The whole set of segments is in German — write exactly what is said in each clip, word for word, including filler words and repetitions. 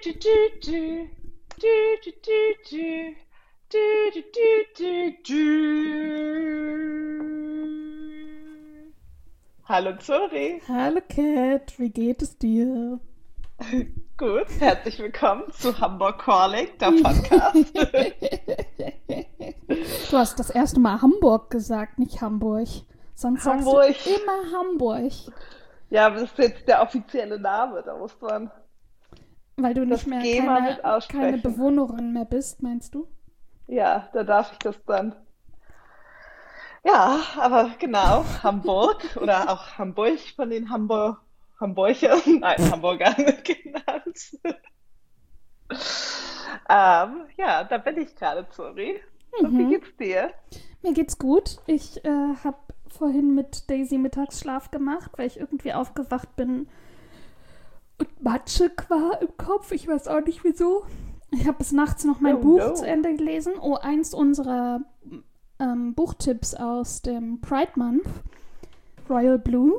du, du, du. Du, du, du, du. Du, du, du, du, du. Hallo Zori. Hallo Kat, wie geht es dir? Gut, herzlich willkommen zu Hamburg Calling, der Podcast. Du hast das erste Mal Hamburg gesagt, nicht Hamburg. Sonst Hamburg. sagst du immer Hamburg. Ja, aber das ist jetzt der offizielle Name, da muss man Weil du das nicht mehr G mal mit keine, aussprechen. keine Bewohnerin mehr bist, meinst du? Ja, da darf ich das dann. Ja, aber genau, Hamburg oder auch Hamburg von den Hamburg, Hamburgern, nein, Hamburgern genannt. ähm, ja, da bin ich gerade, Zori. Und wie Mhm. geht's dir? Mir geht's gut. Ich äh, habe vorhin mit Daisy Mittagsschlaf gemacht, weil ich irgendwie aufgewacht bin und matschig war im Kopf. Ich weiß auch nicht wieso. Ich habe bis nachts noch mein Oh Buch no. zu Ende gelesen. Oh, eins unserer ähm, Buchtipps aus dem Pride Month. Royal Blue.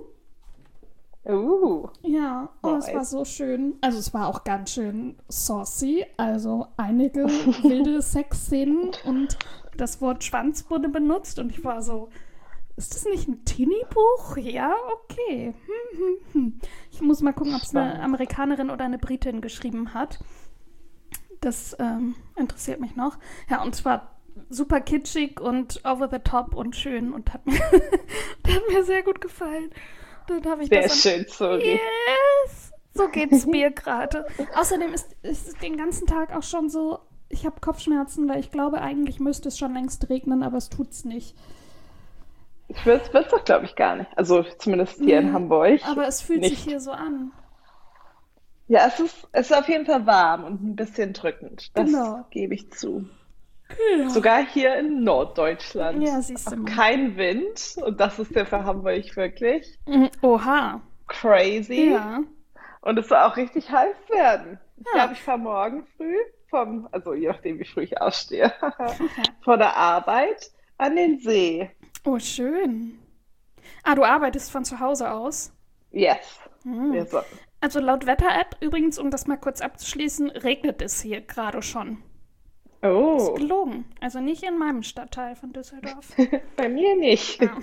Uh, Ja, oh, es Nice. war so schön. Also es war auch ganz schön saucy. Also einige wilde Sexszenen und das Wort Schwanz wurde benutzt und ich war so, ist das nicht ein Teenie-Buch? Ja, okay. Hm, hm, hm. Ich muss mal gucken, ob es eine Spannend. Amerikanerin oder eine Britin geschrieben hat. Das ähm, interessiert mich noch. Ja, und zwar super kitschig und over the top und schön und hat mir, hat mir sehr gut gefallen. Dann habe ich sehr das schön, Zori. Yes! So geht's mir gerade. Außerdem ist ist es den ganzen Tag auch schon so, ich habe Kopfschmerzen, weil ich glaube, eigentlich müsste es schon längst regnen, aber es tut's nicht. Ich würde es doch, glaube ich, gar nicht. Also zumindest hier in Nee, Hamburg aber es fühlt sich nicht. hier so an. Ja, es ist, es ist auf jeden Fall warm und ein bisschen drückend. Das Genau. gebe ich zu. Ja. Sogar hier in Norddeutschland. Ja, siehst du Auch mal. kein Wind. Und das ist ja für Hamburg wirklich Mhm. Oha. crazy. Ja. Und es soll auch richtig heiß werden. Ich Ja. glaube, ich fahre morgen früh vom, also je nachdem, wie früh ich ausstehe, von der Arbeit an den See. Oh, schön. Ah, du arbeitest von zu Hause aus? Yes. Hm. Wir so. Also laut Wetter-App, übrigens, um das mal kurz abzuschließen, regnet es hier gerade schon. Ist Oh, gelogen. Also nicht in meinem Stadtteil von Düsseldorf. bei mir nicht. Ja.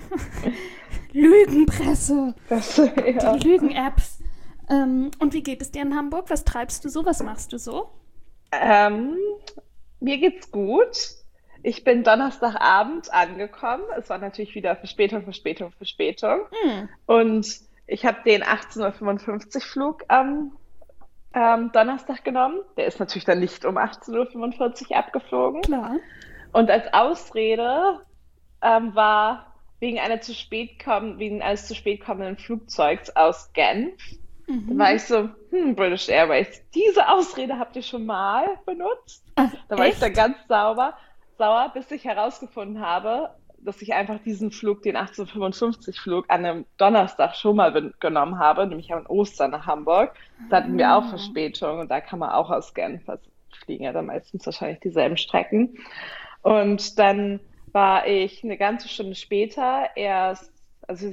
Lügenpresse. Das, ja. Die Lügen-Apps. Ähm, und wie geht es dir in Hamburg? Was treibst du so? Was machst du so? Ähm, mir geht's gut. Ich bin Donnerstagabend angekommen. Es war natürlich wieder Verspätung, Verspätung, Verspätung. Hm, Und ich habe den achtzehn Uhr fünfundfünfzig Flug am ähm, Donnerstag genommen. Der ist natürlich dann nicht um achtzehn Uhr fünfundvierzig abgeflogen. klar. Und als Ausrede ähm, war wegen einer zu spät kommen, wegen eines zu spät kommenden Flugzeugs aus Genf. Da war Mhm. ich so, hm, British Airways, diese Ausrede habt ihr schon mal benutzt? Ach, Da war ich dann echt? ganz sauber, sauer, bis ich herausgefunden habe, dass ich einfach diesen Flug, den achtzehn Uhr fünfundfünfzig Flug, an einem Donnerstag schon mal ben- genommen habe, nämlich an Ostern nach Hamburg. Da hatten wir auch Ah, Verspätung und da kann man auch aus Genf, also fliegen ja dann meistens wahrscheinlich dieselben Strecken. Und dann war ich eine ganze Stunde später erst, also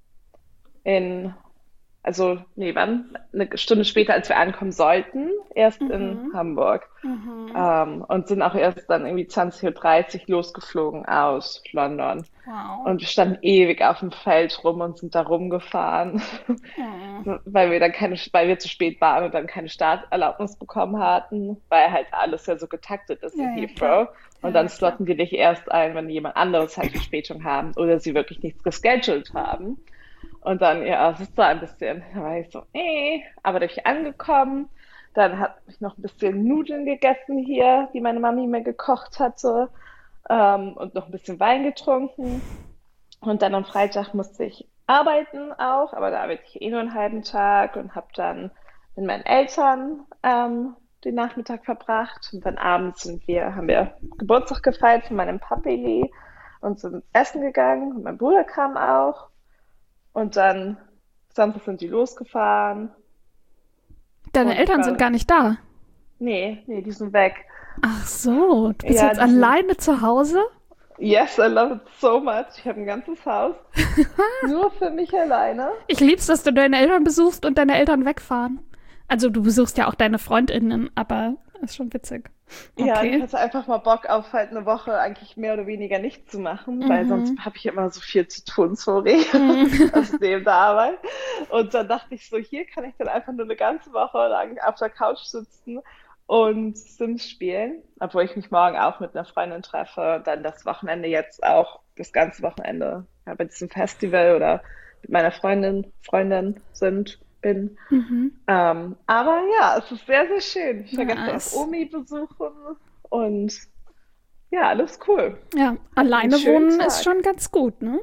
in, also, nee, wann? Eine Stunde später, als wir ankommen sollten, erst in mhm. Hamburg. Mhm. Ähm, und sind auch erst dann irgendwie zwanzig Uhr dreißig losgeflogen aus London. Wow. Und wir standen ewig auf dem Feld rum und sind da rumgefahren, Hm. weil wir dann keine, weil wir zu spät waren und dann keine Starterlaubnis bekommen hatten, weil halt alles ja so getaktet ist in Ja, ja, klar. Heathrow. Ja, Und dann ja, klar. slotten die dich erst ein, wenn jemand anderes halt Verspätung haben oder sie wirklich nichts gescheduled haben. Und dann, ja, es ist so ein bisschen, da war ich so, eh, aber da bin ich angekommen. Dann habe ich noch ein bisschen Nudeln gegessen hier, die meine Mami mir gekocht hatte, ähm, und noch ein bisschen Wein getrunken. Und dann am Freitag musste ich arbeiten auch, aber da arbeite ich eh nur einen halben Tag und habe dann mit meinen Eltern ähm, den Nachmittag verbracht. Und dann abends sind wir, haben wir Geburtstag gefeiert von meinem Papi und sind essen gegangen. Und mein Bruder kam auch. Und dann Samstag sind die losgefahren. Deine Und ich Eltern sind war, gar nicht da. nee, nee, die sind weg. Ach so, du bist Ja, jetzt die sind, alleine zu Hause? yes, I love it so much. Ich habe ein ganzes Haus nur für mich alleine. Ich lieb's, dass du deine Eltern besuchst und deine Eltern wegfahren. Also du besuchst ja auch deine Freundinnen, aber ist schon witzig. Ja, ich Okay. hatte einfach mal Bock auf halt eine Woche eigentlich mehr oder weniger nichts zu machen, weil sonst Mhm. habe ich immer so viel zu tun, sorry, Mhm. aus neben der Arbeit. Und dann dachte ich so, hier kann ich dann einfach nur eine ganze Woche lang auf der Couch sitzen und Sims spielen, obwohl ich mich morgen auch mit einer Freundin treffe, dann das Wochenende jetzt auch, das ganze Wochenende ja, bei diesem Festival oder mit meiner Freundin, Freundin sind, bin. Mhm. Ähm, aber ja, es ist sehr, sehr schön. Ich war gestern auf Nice. Omi besuchen und ja, alles cool. Ja, Hatten einen alleine schönen wohnen ist Tag. schon ganz gut, ne?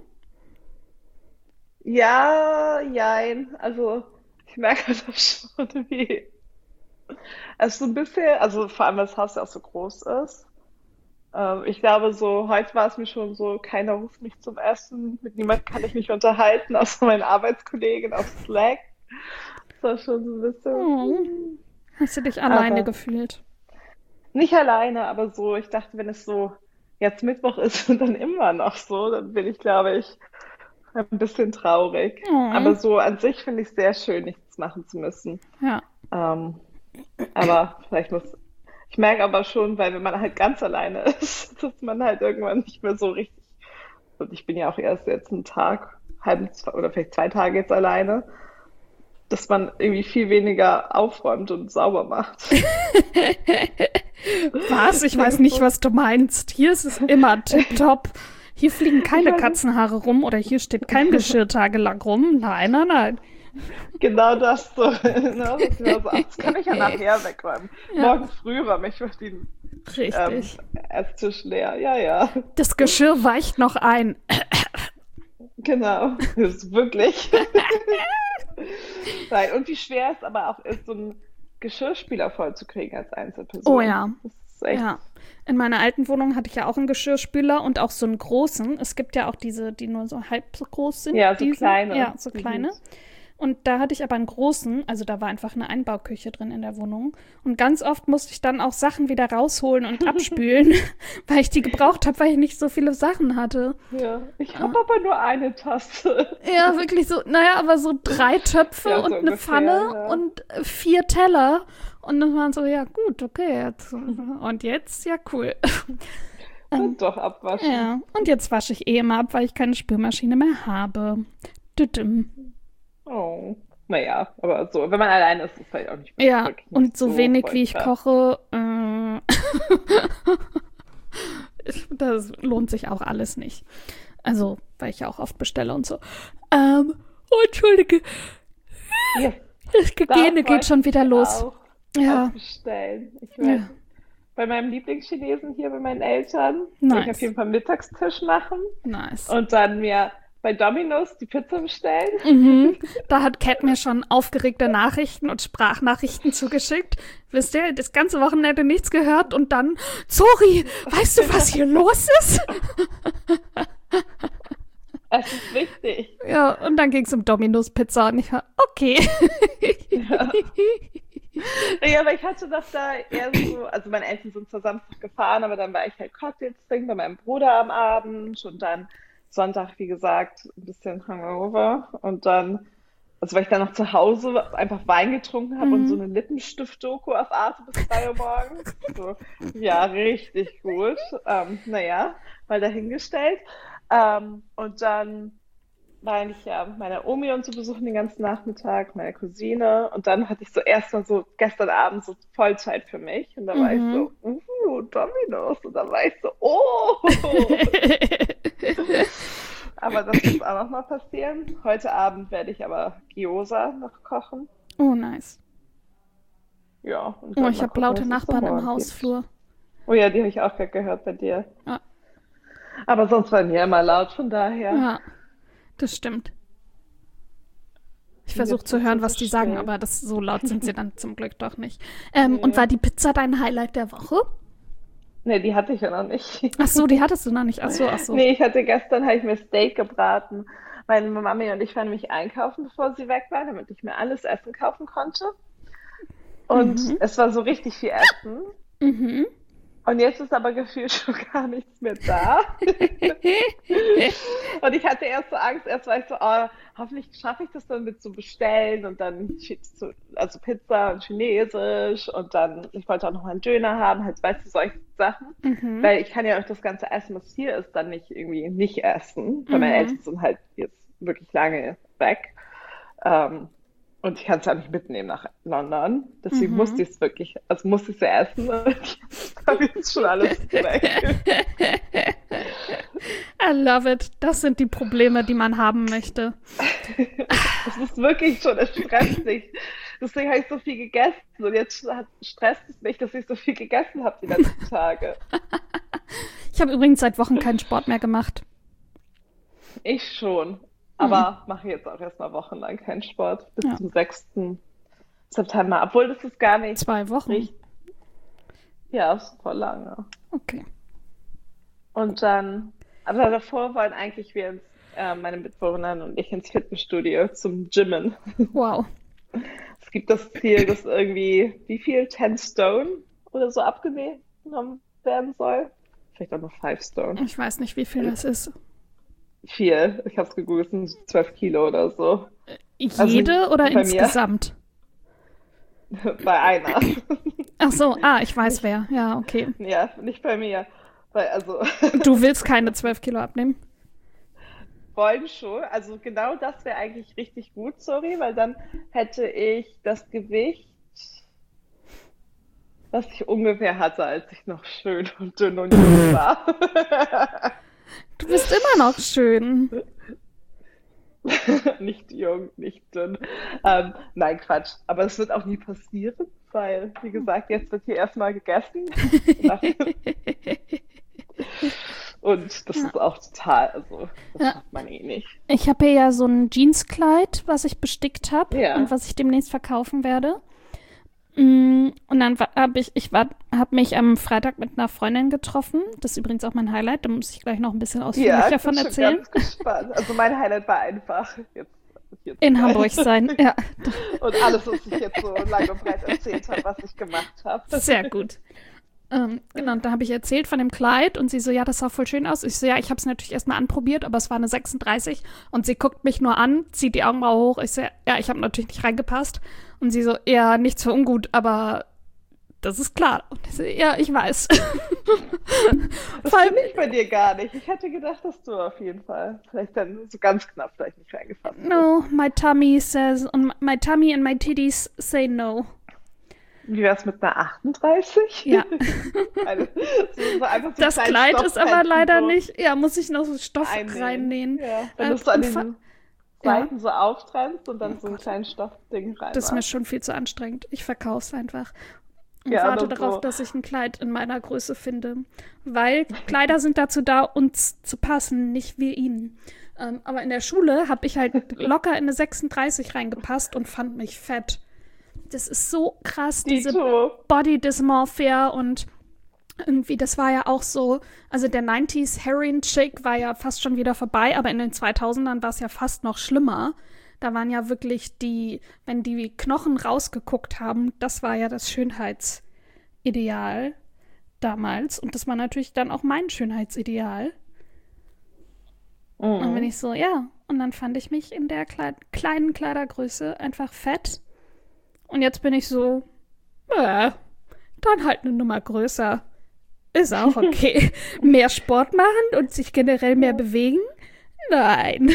Ja, jein. Also ich merke das schon, wie es so ein bisschen, also vor allem, weil das Haus ja auch so groß ist. Ähm, ich glaube, so heute war es mir schon so, keiner ruft mich zum Essen, mit niemandem kann ich mich unterhalten, außer meinen Arbeitskollegen auf Slack. Das war schon so ein bisschen, Oh, hm. hast du dich alleine Aber gefühlt? nicht alleine, aber so, ich dachte, wenn es so jetzt Mittwoch ist und dann immer noch so, dann bin ich, glaube ich, ein bisschen traurig. Oh, Aber so an sich finde ich es sehr schön, nichts machen zu müssen. ja. Ähm, aber vielleicht muss, ich merke aber schon, weil wenn man halt ganz alleine ist, dass man halt irgendwann nicht mehr so richtig, und ich bin ja auch erst jetzt einen Tag, halb zwei, oder vielleicht zwei Tage jetzt alleine, dass man irgendwie viel weniger aufräumt und sauber macht. Was? Ich weiß Denkst nicht, du? was du meinst. Hier ist es immer tipptopp. Hier fliegen Ich keine weiß nicht. Katzenhaare rum oder hier steht kein Geschirr tagelang rum. Nein, nein, nein. Genau das so. Genau das, genau so. Ach, das kann ich ja nachher wegräumen. Ja, Morgen früh räume ich wird den ähm, richtig. Esstisch leer. Ja, ja. Das Geschirr weicht noch ein. Genau. Das ist wirklich. Nein, und wie schwer es aber auch ist, so einen Geschirrspüler vollzukriegen als Oh Einzelperson. ja, Das ist echt. ja. In meiner alten Wohnung hatte ich ja auch einen Geschirrspüler und auch so einen großen. Es gibt ja auch diese, die nur so halb so groß sind. Ja, so Diese, kleine. ja, so Die kleine. sind. Und da hatte ich aber einen großen, also da war einfach eine Einbauküche drin in der Wohnung. Und ganz oft musste ich dann auch Sachen wieder rausholen und abspülen, weil ich die gebraucht habe, weil ich nicht so viele Sachen hatte. Ja. Ich Ja, habe aber nur eine Tasse. ja, wirklich so, naja, aber so drei Töpfe Ja, so und eine ungefähr, Pfanne ja. und äh, vier Teller. Und dann waren so, ja gut, okay, jetzt. Und jetzt, ja cool. Ähm, Und doch abwaschen. ja, und jetzt wasche ich eh immer ab, weil ich keine Spülmaschine mehr habe. Düdüm. Oh. Naja, aber so, wenn man alleine ist, ist es halt auch nicht Ja, wirklich nicht und so so wenig voll wie ich krass. koche, äh, das lohnt sich auch alles nicht. Also, weil ich ja auch oft bestelle und so. Ähm, oh, Entschuldige, Ja, das da Gene freue geht ich schon wieder mich los. auch Ja, auf Bestellen. Ich werde ja, bei meinem Lieblingschinesen hier bei meinen Eltern, will ich auf nice, jeden Fall Mittagstisch machen nice. und dann mir bei Domino's die Pizza bestellen. Mhm. Da hat Kat mir schon aufgeregte Nachrichten und Sprachnachrichten zugeschickt. Wisst ihr, das ganze Wochenende nichts gehört und dann, sorry, weißt du, was hier los ist? Es ist wichtig. Ja, und dann ging es um Domino's Pizza und ich war, okay. Ja. Ja, aber ich hatte das da eher so, also meine Eltern sind zwar Samstag gefahren, aber dann war ich halt Cocktails trinken bei meinem Bruder am Abend und dann Sonntag, wie gesagt, ein bisschen Hangover und dann, also weil ich dann noch zu Hause einfach Wein getrunken habe und so Mhm. eine Lippenstift-Doku auf Arte bis drei Uhr morgens. So, ja, richtig gut. Ähm, naja, mal dahingestellt. Ähm, und dann war ich ja meine Omi und so besuchen den ganzen Nachmittag, meine Cousine. Und dann hatte ich so erstmal so gestern Abend so Vollzeit für mich. Und da war ich Mhm. so, uh, Domino's. Und dann war ich so, oh. Aber das wird auch noch mal passieren. Heute Abend werde ich aber Gyoza noch kochen. Oh, nice. Ja, und Oh, dann ich mal habe gucken, laute was es so Nachbarn im morgen gibt. Hausflur. Oh ja, die habe ich auch gerade gehört bei dir. Ja, Aber sonst war mir immer laut, von daher. ja, das stimmt. Ich Und versuche jetzt zu bist du hören, so was die sagen, still. aber das, so laut sind sie dann zum Glück doch nicht. Ähm, und war Nee. die Pizza dein Highlight der Woche? Nee, die hatte ich ja noch nicht. Ach so, die hattest du noch nicht. Ach so, ach so. Nee, ich hatte gestern, habe ich mir Steak gebraten. Meine Mami und ich waren nämlich einkaufen, bevor sie weg war, damit ich mir alles Essen kaufen konnte. Und Mhm, es war so richtig viel Essen. mhm. Und jetzt ist aber gefühlt schon gar nichts mehr da. Und ich hatte erst so Angst, erst war ich so, oh, hoffentlich schaffe ich das dann mit zu bestellen und dann so, also Pizza und Chinesisch und dann, ich wollte auch noch mal einen Döner haben, halt, weißt du, solche Sachen. Mhm. Weil ich kann ja auch das ganze Essen, was hier ist, dann nicht irgendwie nicht essen, weil meine Eltern Mhm. sind halt jetzt wirklich lange weg. Ähm, und ich kann es ja nicht mitnehmen nach London. Deswegen musste Mhm. ich es wirklich, also musste ich es ja essen. Und jetzt habe ich jetzt schon alles weg. I love it. Das sind die Probleme, die man haben möchte. Das ist wirklich schon, es stresst mich. Deswegen habe ich so viel gegessen. Und jetzt hat- stresst es mich, dass ich so viel gegessen habe die letzten Tage. Ich habe übrigens seit Wochen keinen Sport mehr gemacht. Ich schon. Hm. Aber mache jetzt auch erstmal wochenlang keinen Sport. Bis Ja, zum sechsten September. Obwohl das ist gar nicht zwei Wochen. richtig. Ja, ist voll lange. Okay. Und dann, aber davor wollen eigentlich wir ins, äh, meine Mitbewohnerin und ich ins Fitnessstudio zum Gymmen. Wow. Es gibt das Ziel, dass irgendwie, wie viel? zehn Stone oder so abgenommen werden soll. Vielleicht auch noch fünf Stone. Ich weiß nicht, wie viel das ist. Viel. Ich habe es gegoogelt, es sind zwölf Kilo oder so. Also Jede oder bei mir, insgesamt? bei einer. Ach so, ah, ich weiß Nicht, wer. Ja, okay. ja, nicht bei mir. Weil, also, Du willst keine zwölf Kilo abnehmen? wollen schon. Also genau das wäre eigentlich richtig gut, sorry, weil dann hätte ich das Gewicht, was ich ungefähr hatte, als ich noch schön und dünn und jung war. Du bist immer noch schön. Nicht jung, nicht dünn. Ähm, nein, Quatsch. Aber es wird auch nie passieren, weil, wie gesagt, jetzt wird hier erstmal gegessen. Nach- Und das Ja. ist auch total, also das Ja. schafft man eh nicht. Ich habe hier ja so ein Jeanskleid, was ich bestickt habe und Ja, was ich demnächst verkaufen werde. Mm, Und dann habe ich, ich war, habe mich am Freitag mit einer Freundin getroffen. Das ist übrigens auch mein Highlight. Da muss ich gleich noch ein bisschen ja, ausführlicher ich bin von schon erzählen. ganz gespannt. Also mein Highlight war einfach, jetzt hier zu In sein. Hamburg sein. Ja, Und alles, was ich jetzt so lang und breit erzählt habe, was ich gemacht habe. sehr gut. Ähm, genau, und da habe ich erzählt von dem Kleid und sie so, ja, das sah voll schön aus. Ich so, ja, ich habe es natürlich erstmal anprobiert, aber es war eine sechsunddreißig und sie guckt mich nur an, zieht die Augenbraue hoch. Ich so, ja, ich habe natürlich nicht reingepasst. Und sie so, ja, nichts für ungut, aber das ist klar. Und ich so, ja, ich weiß. Das Vor allem, finde ich bei dir gar nicht. Ich hätte gedacht, dass du auf jeden Fall vielleicht dann so ganz knapp vielleicht nicht reingefasst bist. no, my tummy says, and my tummy and my titties say no. Wie wär's mit einer achtunddreißig? Ja, Also, so, so einfach so das kleinen Kleid ist aber Stoffhemden leider so nicht, ja, muss ich noch so Stoff einnähen. reinnähen. Ja, wenn Äh, du es so an und fa- den ja, Seiten so auftrennst und oh dann so einen Gott, kleinen Stoffding das ist mir reinmachst. schon viel zu anstrengend. Ich verkaufe es einfach und Ja, warte oder darauf, so. dass ich ein Kleid in meiner Größe finde. Weil Kleider sind dazu da, uns zu passen, nicht wir ihnen. Ähm, aber in der Schule habe ich halt locker in eine sechsunddreißig reingepasst und fand mich fett. Das ist so krass, diese Dito. Body Dysmorphia und irgendwie, das war ja auch so, also der neunziger Heroin Chic war ja fast schon wieder vorbei, aber in den zweitausendern war es ja fast noch schlimmer. Da waren ja wirklich die, wenn die Knochen rausgeguckt haben, das war ja das Schönheitsideal damals. Und das war natürlich dann auch mein Schönheitsideal. Und wenn Mhm. ich so, ja, und dann fand ich mich in der Kleid kleinen Kleidergröße einfach fett. Und jetzt bin ich so, äh, dann halt eine Nummer größer. Ist auch okay. Mehr Sport machen und sich generell mehr Ja. bewegen? Nein.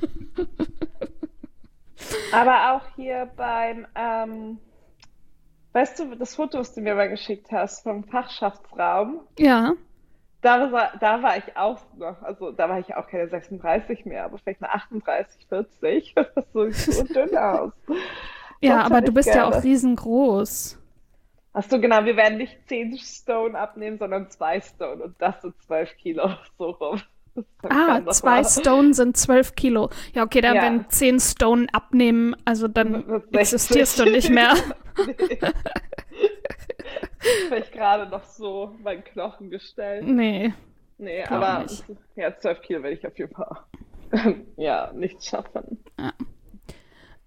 Aber auch hier beim, ähm, weißt du, das Foto, das du mir mal geschickt hast vom Fachschaftsraum, Ja. da war, da war ich auch noch, also da war ich auch keine sechsunddreißig mehr, aber vielleicht eine achtunddreißig, vierzig. Das so, so dünn aus. Ja, Das aber hätte du ich bist ja auch gerne. riesengroß. Ach so, genau, wir werden nicht zehn Stone abnehmen, sondern zwei Stone und das sind zwölf Kilo, so rum. Das habe ich Ah, dann zwei nochmal. Stone sind zwölf Kilo. Ja, okay, dann Ja, wenn zehn Stone abnehmen, also dann wird existierst du sechzig. nicht mehr. Nee, vielleicht gerade noch so mein Knochengestell. Nee, Nee, glaub aber nicht. ja, zwölf Kilo werde ich auf jeden Fall ja nicht schaffen. Ja.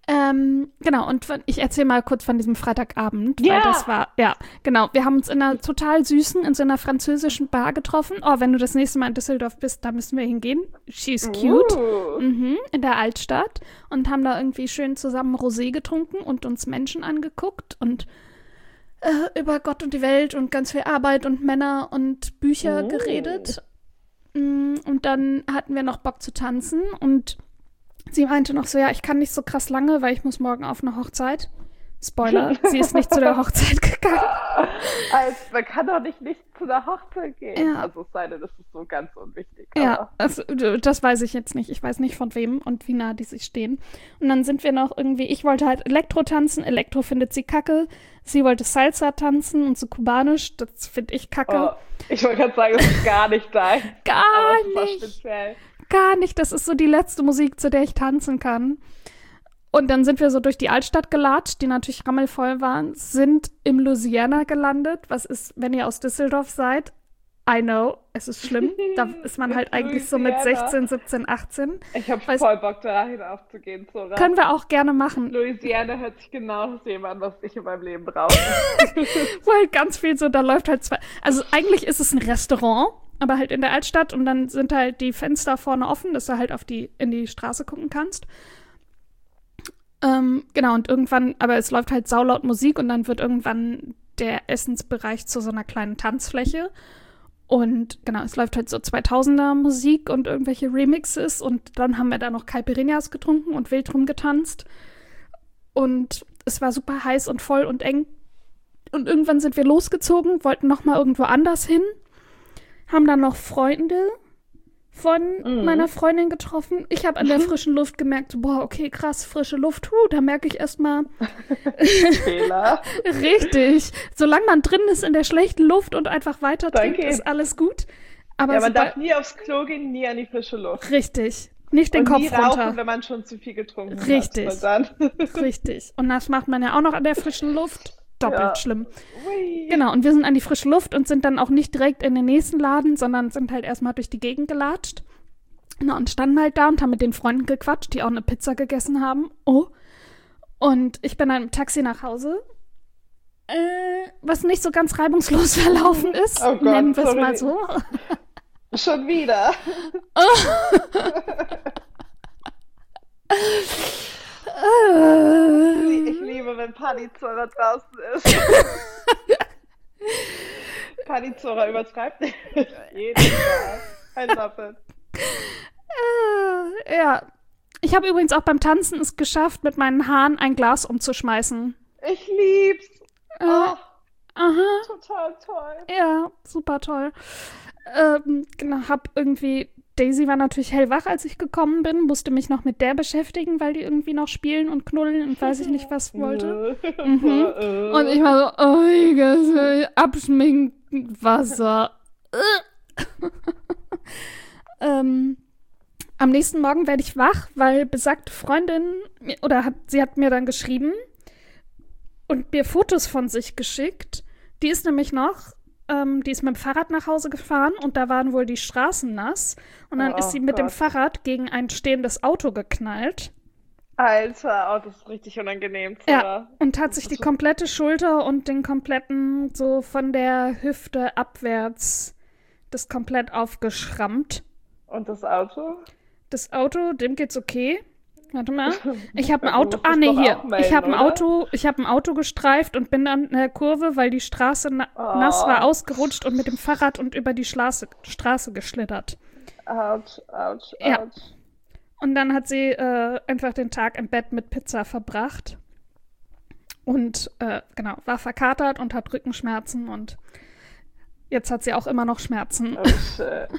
Ähm, genau, und von, ich erzähle mal kurz von diesem Freitagabend, Ja. weil das war, ja, genau, wir haben uns in einer total süßen, in so einer französischen Bar getroffen. Oh, wenn du das nächste Mal in Düsseldorf bist, da müssen wir hingehen. She's cute. Uh. Mhm, in der Altstadt. Und haben da irgendwie schön zusammen Rosé getrunken und uns Menschen angeguckt und äh, über Gott und die Welt und ganz viel Arbeit und Männer und Bücher Oh. geredet. Mm, Und dann hatten wir noch Bock zu tanzen und sie meinte noch so, ja, ich kann nicht so krass lange, weil ich muss morgen auf eine Hochzeit. Spoiler, sie ist nicht zu der Hochzeit gegangen. Also, man kann doch nicht nicht zu der Hochzeit gehen. Ja. Also es sei denn, das ist so ganz unwichtig. Ja, aber- das, das weiß ich jetzt nicht. Ich weiß nicht von wem und wie nah die sich stehen. Und dann sind wir noch irgendwie, ich wollte halt Elektro tanzen, Elektro findet sie kacke. Sie wollte Salsa tanzen und so kubanisch, das finde ich kacke. Oh, ich wollte gerade sagen, das ist gar nicht dein. Gar aber es war nicht. speziell. Gar nicht, das ist so die letzte Musik, zu der ich tanzen kann. Und dann sind wir so durch die Altstadt gelatscht, die natürlich rammelvoll waren, sind im Louisiana gelandet. Was ist, wenn ihr aus Düsseldorf seid? I know, es ist schlimm. Da ist man halt eigentlich so mit Louisiana. sechzehn, siebzehn, achtzehn. Ich habe Weiß- voll Bock, da hinaufzugehen, Zora. Können wir auch gerne machen. Louisiana hört sich genau nach dem an, was ich in meinem Leben brauche. Wo halt ganz viel so, da läuft halt zwei. Also eigentlich ist es ein Restaurant, aber halt in der Altstadt und dann sind halt die Fenster vorne offen, dass du halt auf die, in die Straße gucken kannst. Ähm, genau, und irgendwann, aber es läuft halt saulaut Musik und dann wird irgendwann der Essensbereich zu so einer kleinen Tanzfläche. Und genau, es läuft halt so zweitausender Musik und irgendwelche Remixes und dann haben wir da noch Caipirinhas getrunken und wild rumgetanzt. Und es war super heiß und voll und eng. Und irgendwann sind wir losgezogen, wollten noch mal irgendwo anders hin, haben dann noch Freunde von Mhm. meiner Freundin getroffen. Ich habe an der frischen Luft gemerkt, so, boah, okay, krass, frische Luft, huh, da merke ich erstmal Fehler. richtig. Solange man drin ist in der schlechten Luft und einfach weiter Dann trinkt, geht's. ist alles gut. Aber Ja, man sobald- darf nie aufs Klo gehen, nie an die frische Luft. richtig. Nicht den Und Kopf nie rauchen, runter. wenn man schon zu viel getrunken Richtig. hat. Weil dann Richtig. Und das macht man ja auch noch an der frischen Luft. Doppelt Ja. schlimm. Ui. Genau, und wir sind an die frische Luft und sind dann auch nicht direkt in den nächsten Laden, sondern sind halt erstmal durch die Gegend gelatscht. Na, und standen halt da und haben mit den Freunden gequatscht, die auch eine Pizza gegessen haben. Oh. Und ich bin dann im Taxi nach Hause, äh, was nicht so ganz reibungslos verlaufen ist. Oh Gott, nennen wir es sorry. mal so. Schon wieder. Äh, Ich liebe, wenn Panizora draußen ist. Panizora übertreibt nicht. Jedes Mal. I love it. äh, ja. Ich habe übrigens auch beim Tanzen es geschafft, mit meinen Haaren ein Glas umzuschmeißen. Ich lieb's. Äh, Oh, aha. total toll. Ja, super toll. Ähm, genau, hab irgendwie, Daisy war natürlich hellwach, als ich gekommen bin, musste mich noch mit der beschäftigen, weil die irgendwie noch spielen und knuddeln und weiß ich nicht was wollte. Mhm. Und ich war so, oh, ich kann abschminken, Wasser. ähm, am nächsten Morgen werde ich wach, weil besagte Freundin, mir- oder hat, sie hat mir dann geschrieben und mir Fotos von sich geschickt. Die ist nämlich noch, ähm, die ist mit dem Fahrrad nach Hause gefahren und da waren wohl die Straßen nass. Und dann Oh ist sie mit dem Gott. Fahrrad gegen ein stehendes Auto geknallt. Alter, oh, das ist richtig unangenehm, Ja, Zora. und hat sich die komplette Schulter und den kompletten, so von der Hüfte abwärts, das komplett aufgeschrammt. Und das Auto? Das Auto, dem geht's okay. Warte mal. Ich habe ein Du Auto. musst Ah, es nee, doch hier. auch melden, Ich habe ein oder? Auto, ich habe ein Auto gestreift und bin dann in der Kurve, weil die Straße na Oh. nass war, ausgerutscht und mit dem Fahrrad und über die Straße, Straße geschlittert. Autsch, Autsch, Ja. Autsch. Und dann hat sie äh, einfach den Tag im Bett mit Pizza verbracht. Und äh, genau, war verkatert und hat Rückenschmerzen und jetzt hat sie auch immer noch Schmerzen. Oh shit.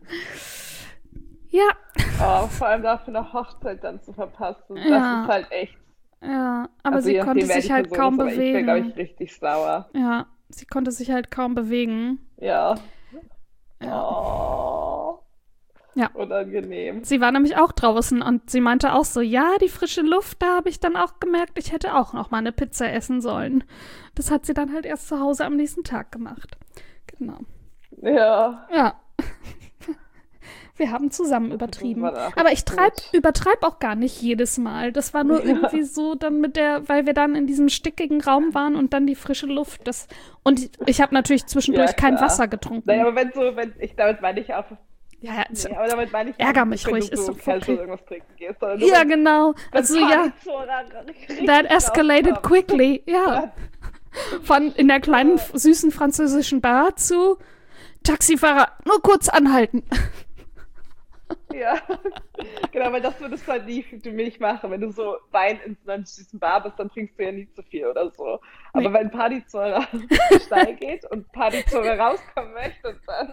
Ja, Oh, vor allem dafür eine Hochzeit dann zu verpassen. Das Ja. ist halt echt. ja, aber Also sie je konnte nachdem, wer sich die halt Person kaum ist, aber Ich bin, glaube bewegen. ich, richtig sauer. Ja, sie konnte sich halt kaum bewegen. Ja. Ja. Oh. Ja. Unangenehm. Sie war nämlich auch draußen und sie meinte auch so, ja, die frische Luft, da habe ich dann auch gemerkt, ich hätte auch noch mal eine Pizza essen sollen. Das hat sie dann halt erst zu Hause am nächsten Tag gemacht. Genau. Ja. Ja. wir haben zusammen Das übertrieben. war dann auch Aber ich richtig treib, gut. übertreib auch gar nicht jedes Mal. Das war nur irgendwie so dann mit der, weil wir dann in diesem stickigen Raum waren und dann die frische Luft. Das, und ich habe natürlich zwischendurch Ja, kein klar. Wasser Naja, getrunken. aber wenn so, wenn ich damit meine ich auch, Ja, ja, z- nee, aber damit meine ich auch ärger nicht, mich wenn ruhig, du ist so doch casual okay. irgendwas trinken gehst, sondern nur Ja, wenn, genau. wenn Also ja, Partyzora richtig that escalated rauskommt. quickly. Ja, von in der kleinen, f- süßen französischen Bar zu Taxifahrer, nur kurz anhalten. Ja, genau, weil das würdest du halt nie für mich machen. Wenn du so Wein in so einer süßen Bar bist, dann trinkst du ja nie zu viel oder so. Aber Nee. wenn Partyzora steil geht und Partyzora rauskommen möchte, dann,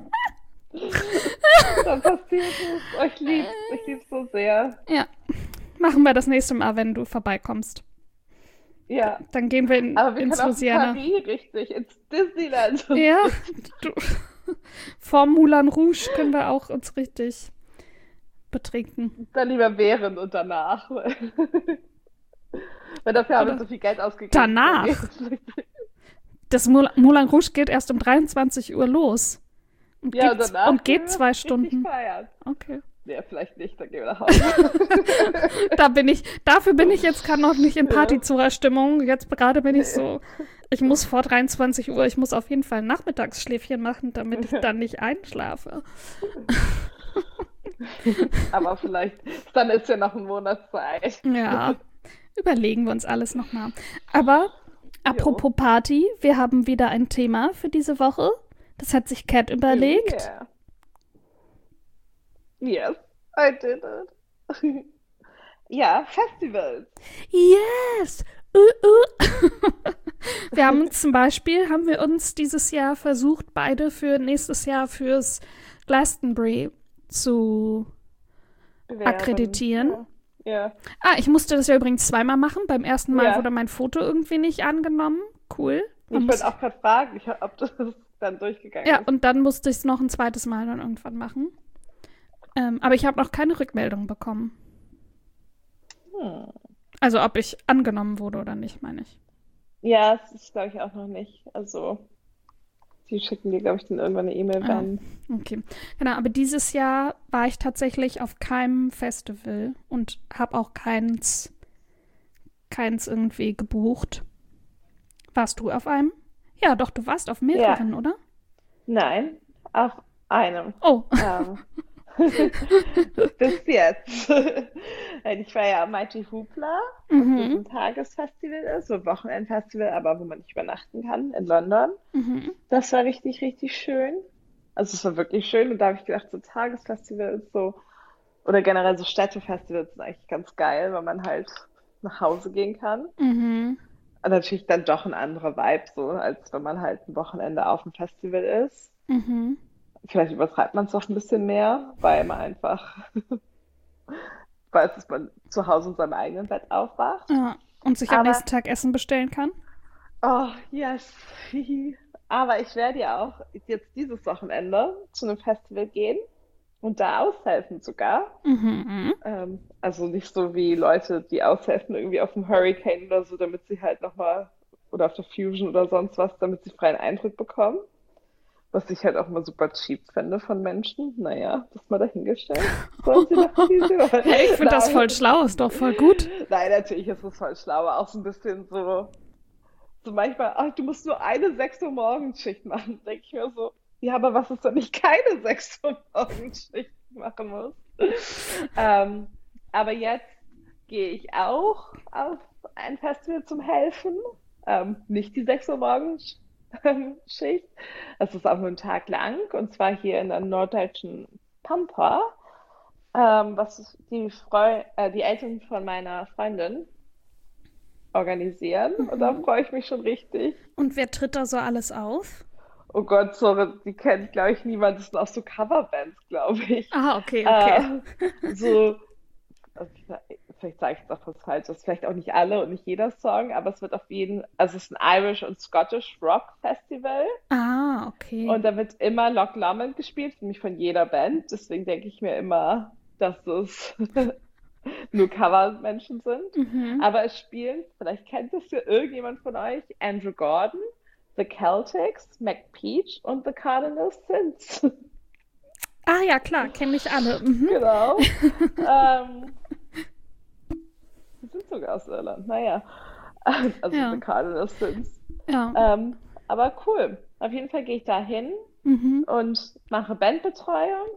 dann passiert es. Oh, ich lieb's, ich lieb's so sehr. Ja, machen wir das nächste Mal, wenn du vorbeikommst. Ja, Dann gehen wir in, aber wir ins können auch in Louisiana. Paris richtig, ins Disneyland. Ja, du, vor Moulin Rouge können wir auch uns richtig betrinken. Dann lieber während und danach. Weil dafür haben wir Oder so viel Geld ausgegeben. danach. Das Moul- Moulin Rouge geht erst um dreiundzwanzig Uhr los. Und, Ja, geht, und danach und gehen geht wir zwei richtig Stunden. feiern. Okay. Nee, vielleicht nicht, dann gehen wir nach Hause. Da bin ich, dafür bin ich jetzt gerade noch nicht in Ja. Partyzora-Stimmung. Jetzt gerade bin ich so, ich muss vor dreiundzwanzig Uhr, ich muss auf jeden Fall ein Nachmittagsschläfchen machen, damit ich dann nicht einschlafe. Aber vielleicht, dann ist ja noch ein Monat Zeit. Ja, überlegen wir uns alles nochmal. Aber apropos Jo. Party, wir haben wieder ein Thema für diese Woche. Das hat sich Kat überlegt. Yeah. Yes, I did it. Ja, Festivals. Yes! Uh, uh. Wir haben uns zum Beispiel, haben wir uns dieses Jahr versucht, beide für nächstes Jahr fürs Glastonbury zu Bewerben. akkreditieren. Ja. Ja. Ah, ich musste das ja übrigens zweimal machen. Beim ersten Mal Ja. wurde mein Foto irgendwie nicht angenommen. Cool. Man Ich muss, wollte auch gerade fragen, ich, ob das dann durchgegangen ja, ist. und dann musste ich es noch ein zweites Mal dann irgendwann machen. Ähm, aber ich habe noch keine Rückmeldung bekommen. Hm. Also ob ich angenommen wurde oder nicht, meine ich. Ja, das ist, glaube ich, auch noch nicht. Also, die schicken dir, glaube ich, dann irgendwann eine E-Mail, Ah, wenn. okay. Genau, aber dieses Jahr war ich tatsächlich auf keinem Festival und habe auch keins, keins irgendwie gebucht. Warst du auf einem? Ja, doch, du warst auf mehreren, oder? Nein, auf einem. Oh, Ähm, bis jetzt. Weil ich war ja am Mighty Hoopla, was so mhm, ein Tagesfestival ist, so ein Wochenendfestival, aber wo man nicht übernachten kann in London. mhm, Das war richtig, richtig schön. Also es war wirklich schön und da habe ich gedacht, so Tagesfestival ist so, oder generell so Städtefestivals sind eigentlich ganz geil, weil man halt nach Hause gehen kann. mhm. Und natürlich dann doch ein anderer Vibe, so, als wenn man halt ein Wochenende auf dem Festival ist. Mhm. Vielleicht übertreibt man es auch ein bisschen mehr, weil man einfach weiß, dass man zu Hause in seinem eigenen Bett aufwacht. Ja. Und sich am Aber, nächsten Tag Essen bestellen kann? oh, yes. Aber ich werde ja auch jetzt dieses Wochenende zu einem Festival gehen und da aushelfen sogar. Mhm. Ähm, also nicht so wie Leute, die aushelfen irgendwie auf dem Hurricane oder so, damit sie halt nochmal, oder auf der Fusion oder sonst was, damit sie freien Eindruck bekommen. Was ich halt auch immer super cheap finde von Menschen. Naja, das mal dahingestellt. Sollen sie doch wie sie wollen. Hey, ich finde das voll Nein. schlau, ist doch voll gut. Nein, natürlich ist es voll schlau, aber auch so ein bisschen so, so manchmal, ach, du musst nur eine sechs Uhr Morgenschicht machen. Denke ich mir so, ja, aber was ist, wenn ich keine sechs Uhr Morgenschicht machen muss? Ähm, aber jetzt gehe ich auch auf ein Festival zum Helfen. Ähm, nicht die sechs Uhr Morgenschicht. Es ist auch nur einen Tag lang und zwar hier in der norddeutschen Pampa, ähm, was die, Freu äh, die Eltern von meiner Freundin organisieren und da Mhm. freue ich mich schon richtig. Und wer tritt da so alles auf? Oh Gott, sorry, die kennt, glaube ich, niemand. Das sind auch so Coverbands, glaube ich. Ah, okay, okay. Äh, so, also, vielleicht sage ich jetzt auch was Falsches, vielleicht auch nicht alle und nicht jeder Song, aber es wird auf jeden, also es ist ein Irish und Scottish Rock Festival Ah, okay. und da wird immer Loch Lomond gespielt, nämlich von jeder Band. Deswegen denke ich mir immer, dass es nur Covermenschen sind. Mhm. Aber es spielen, vielleicht kennt es ja irgendjemand von euch, Andrew Gordon, The Celtics, McPeach und The Cardinal Sins. Ah ja, klar, kenne ich alle. Mhm. Genau. ähm, die sind sogar aus Irland, naja. Also Ja, The Cardinals sind's. ja. Ähm, aber cool. Auf jeden Fall gehe ich da hin Mhm. und mache Bandbetreuung.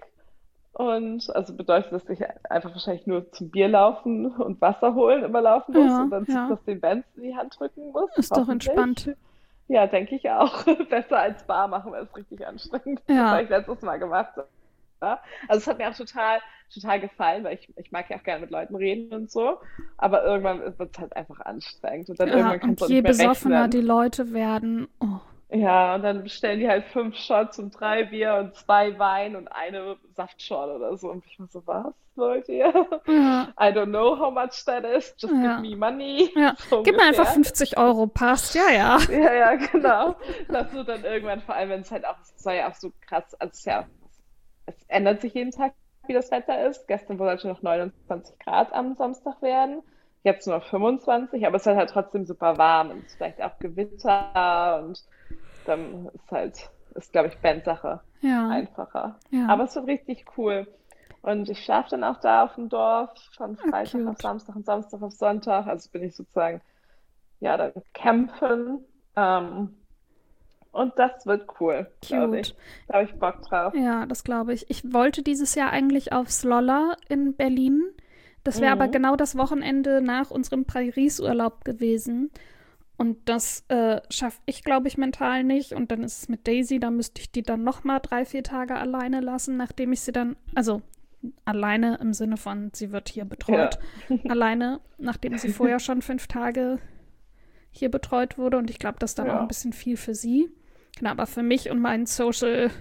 Und also bedeutet, dass ich einfach wahrscheinlich nur zum Bier laufen und Wasser holen immer laufen muss und Ja, dann ja. das den Bands in die Hand drücken muss, Ist doch hoffentlich. entspannt. Ja, denke ich auch. Besser als Bar machen, weil es richtig anstrengend. Das habe Ja, ich letztes Mal gemacht. Ja. Also es hat mir auch total, total gefallen, weil ich, ich mag ja auch gerne mit Leuten reden und so. Aber irgendwann wird es halt einfach anstrengend und dann ja. irgendwann Und kannst du auch je nicht mehr besoffener die rechnen. Leute werden. Oh. Ja, und dann bestellen die halt fünf Shots und drei Bier und zwei Wein und eine Saftschorle oder so. Und ich war so, was wollt ihr? Ja, I don't know how much that is. Just give ja, me money. ja. So Gib mir einfach ungefähr. fünfzig Euro, passt. Ja, ja. Ja, ja, genau. Das wird dann irgendwann, vor allem wenn es halt auch, es soll ja auch so krass, also es ist ja, es ändert sich jeden Tag, wie das Wetter ist. Gestern wollte noch neunundzwanzig Grad am Samstag werden. Jetzt nur noch fünfundzwanzig, aber es ist halt trotzdem super warm und es ist vielleicht auch Gewitter und dann ist halt, ist glaube ich Bandsache Ja, einfacher. ja. Aber es wird richtig cool. Und ich schlafe dann auch da auf dem Dorf von Ah, Freitag auf cute. Samstag und Samstag auf Sonntag. Also bin ich sozusagen, ja, dann campen. Ähm, und das wird cool, glaube Cute. ich. Da habe ich Bock drauf. Ja, das glaube ich. Ich wollte dieses Jahr eigentlich aufs Lolla in Berlin. Das wäre aber Mhm. genau das Wochenende nach unserem Paris-Urlaub gewesen. Und das äh, schaffe ich, glaube ich, mental nicht. Und dann ist es mit Daisy, da müsste ich die dann noch mal drei, vier Tage alleine lassen, nachdem ich sie dann, also alleine im Sinne von, sie wird hier Ja. betreut, alleine, nachdem sie vorher schon fünf Tage hier betreut wurde. Und ich glaube, das ist dann auch ein Ja. bisschen viel für sie. Genau, aber für mich und meinen Social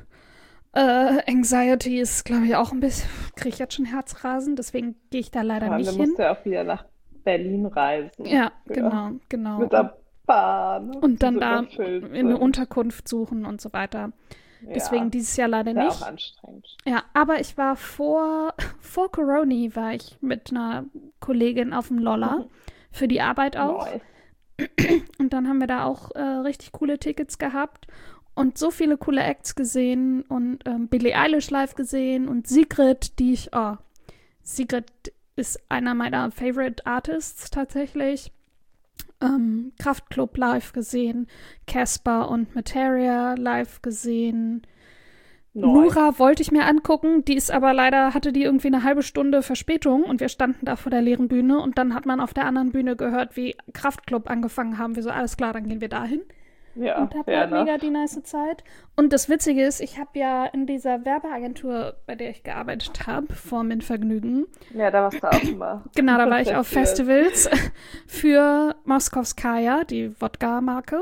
äh, Anxiety ist, glaube ich, auch ein bisschen, kriege ich jetzt schon Herzrasen, deswegen gehe ich da leider Vor allem, nicht dann hin. musst du ja auch wieder nach Berlin reisen. Ja, Ja. genau, genau. Mit Und, der Bahn, und die dann so da überfüllt in eine sind. Unterkunft suchen und so weiter. Deswegen Ja, dieses Jahr leider ist ja auch nicht. anstrengend. Ja, aber ich war vor, vor Corona war ich mit einer Kollegin auf dem Lolla, für die Arbeit auch. Nice. Und dann haben wir da auch äh, richtig coole Tickets gehabt und so viele coole Acts gesehen und ähm, Billie Eilish live gesehen und Sigrid, die ich, oh, Sigrid ist einer meiner Favorite Artists tatsächlich. Ähm, Kraftklub live gesehen, Casper und Materia live gesehen. Nice. Nura wollte ich mir angucken, die ist aber leider, hatte die irgendwie eine halbe Stunde Verspätung und wir standen da vor der leeren Bühne und dann hat man auf der anderen Bühne gehört, wie Kraftklub angefangen haben. Wir so, alles klar, dann gehen wir dahin Ja, und hatten fair halt mega enough. die nice Zeit. Und das Witzige ist, ich habe ja in dieser Werbeagentur, bei der ich gearbeitet habe, vor Min Vergnügen, Ja, da warst du auch immer genau, da auf war ich auf Festivals. Festivals für Moskowskaja, die Wodka-Marke,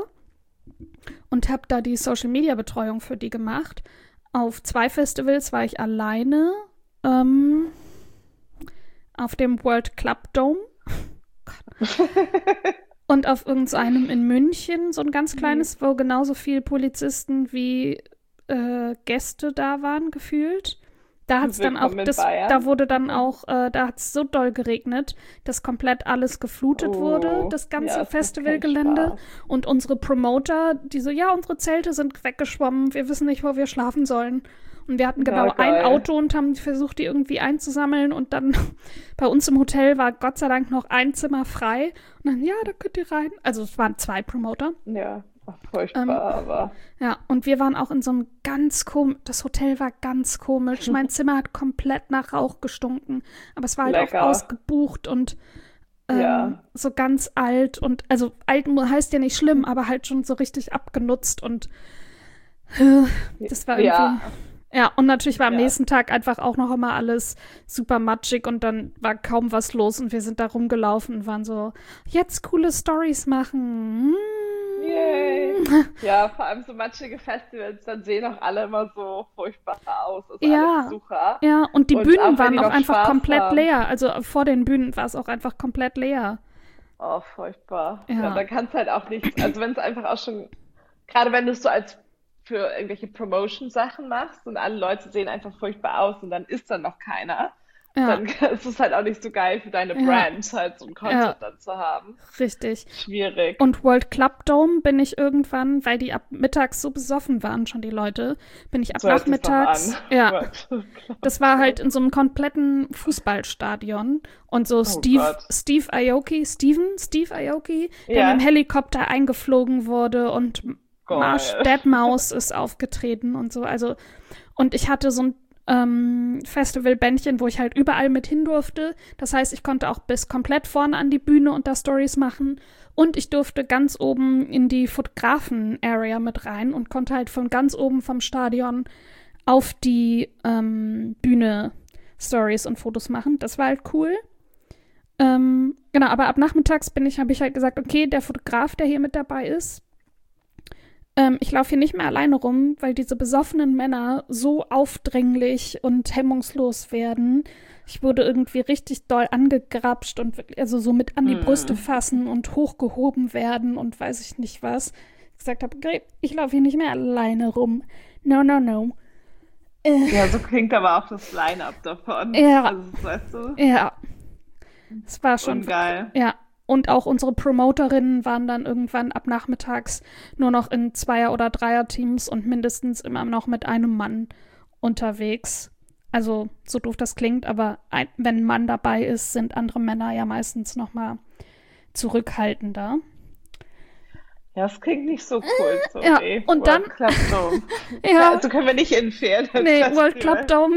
und habe da die Social-Media-Betreuung für die gemacht. Auf zwei Festivals war ich alleine. Ähm, auf dem World Club Dome und auf irgendeinem in München, so ein ganz kleines, wo genauso viele Polizisten wie äh, Gäste da waren, gefühlt. Da hat's dann auch, Willkommen in das, da Bayern. wurde dann auch, äh, da hat es so doll geregnet, dass komplett alles geflutet wurde, Oh, das ja, ganze es macht keinen Festivalgelände. Spaß. Und unsere Promoter, die so, ja, unsere Zelte sind weggeschwommen, wir wissen nicht, wo wir schlafen sollen. Und wir hatten Ja, genau ein geil. Auto und haben versucht, die irgendwie einzusammeln. Und dann bei uns im Hotel war Gott sei Dank noch ein Zimmer frei. Und dann, ja, da könnt ihr rein. Also es waren zwei Promoter. Ja, ach, Ähm, furchtbar, aber ja, und wir waren auch in so einem ganz komisch, das Hotel war ganz komisch. Mein Zimmer hat komplett nach Rauch gestunken. Aber es war halt auch lecker. ausgebucht und ähm, Ja, so ganz alt. Und also alt mu- heißt ja nicht schlimm, aber halt schon so richtig abgenutzt. Und äh, das war irgendwie. ja, Ja, und natürlich war am ja. nächsten Tag einfach auch noch immer alles super matschig und dann war kaum was los und wir sind da rumgelaufen und waren so, jetzt coole Stories machen. Yay. Mm. Ja, vor allem so matschige Festivals, dann sehen auch alle immer so furchtbar aus, also alle Ja, Besucher. ja, und die Und Bühnen auch wenn waren die auch noch einfach Spaß komplett haben. leer. Also vor den Bühnen war es auch einfach komplett leer. Oh, furchtbar. Ja, Ja, da kannst halt auch nichts, also wenn es einfach auch schon, gerade wenn du es so als für irgendwelche Promotion-Sachen machst und alle Leute sehen einfach furchtbar aus und dann ist dann noch keiner, Ja, dann ist es halt auch nicht so geil für deine ja, Brand, halt so ein ja, Content dann zu haben. richtig. Schwierig. Und World Club Dome bin ich irgendwann, weil die ab mittags so besoffen waren, schon die Leute, bin ich ab So hört sich's noch an. nachmittags, ja, What? das war halt in so einem kompletten Fußballstadion. Und so Oh Steve, Gott. Steve Aoki, Steven, Steve Aoki, der mit dem Ja, Helikopter eingeflogen wurde und Marsh geil. Deadmau five ist aufgetreten und so. Also, und ich hatte so ein ähm, Festivalbändchen, wo ich halt überall mit hin durfte. Das heißt, ich konnte auch bis komplett vorne an die Bühne und da Stories machen. Und ich durfte ganz oben in die Fotografen-Area mit rein und konnte halt von ganz oben vom Stadion auf die ähm, Bühne Stories und Fotos machen. Das war halt cool. Ähm, genau, aber ab nachmittags bin ich, habe ich halt gesagt, okay, der Fotograf, der hier mit dabei ist, ähm, ich laufe hier nicht mehr alleine rum, weil diese besoffenen Männer so aufdringlich und hemmungslos werden. Ich wurde irgendwie richtig doll angegrapscht und wirklich, also so mit an die Brüste Hm. fassen und hochgehoben werden und weiß ich nicht was. Ich gesagt habe, okay, ich laufe hier nicht mehr alleine rum. No, no, no. Äh, Ja, so klingt aber auch das Line-Up davon. ja, Also, weißt du, ja, es war schon, ungeil. ja. Und auch unsere Promoterinnen waren dann irgendwann ab nachmittags nur noch in Zweier- oder Dreier-Teams und mindestens immer noch mit einem Mann unterwegs. Also, so doof das klingt, aber ein, wenn ein Mann dabei ist, sind andere Männer ja meistens noch mal zurückhaltender. Ja, das klingt nicht so cool, Ja, sorry. und dann, World Club Dome. ja, Also können wir nicht empfehlen als nee, World Club Festival. Dome.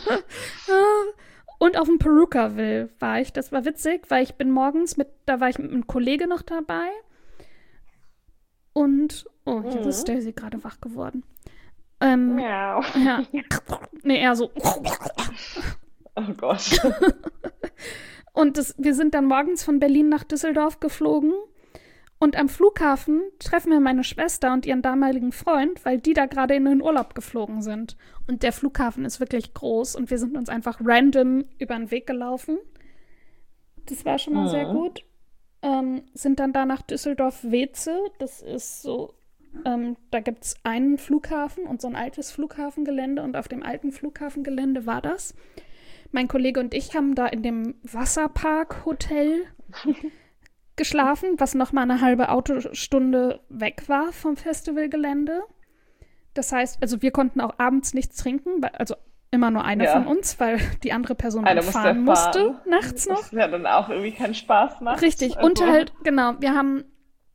Und auf dem Perukaville war ich. Das war witzig, weil ich bin morgens mit, da war ich mit einem Kollege noch dabei. Und, oh, jetzt ist Mhm. Stacey gerade wach geworden. Ähm, Miau. ja, nee, eher so. Oh Gott. Und das, wir sind dann morgens von Berlin nach Düsseldorf geflogen. Und am Flughafen treffen wir meine Schwester und ihren damaligen Freund, weil die da gerade in den Urlaub geflogen sind. Und der Flughafen ist wirklich groß und wir sind uns einfach random über den Weg gelaufen. Das war schon mal sehr Mhm. gut. Ähm, sind dann da nach Düsseldorf-Weze. Das ist so, ähm, da gibt es einen Flughafen und so ein altes Flughafengelände. Und auf dem alten Flughafengelände war das. Mein Kollege und ich haben da in dem Wasserpark-Hotel geschlafen, was noch mal eine halbe Autostunde weg war vom Festivalgelände. Das heißt, also wir konnten auch abends nichts trinken, weil, also immer nur eine von Ja, uns, weil die andere Person dann einer muss ja fahren musste fahren. nachts noch. Was ja dann auch irgendwie keinen Spaß macht. Richtig. Und Also, halt, genau, wir haben,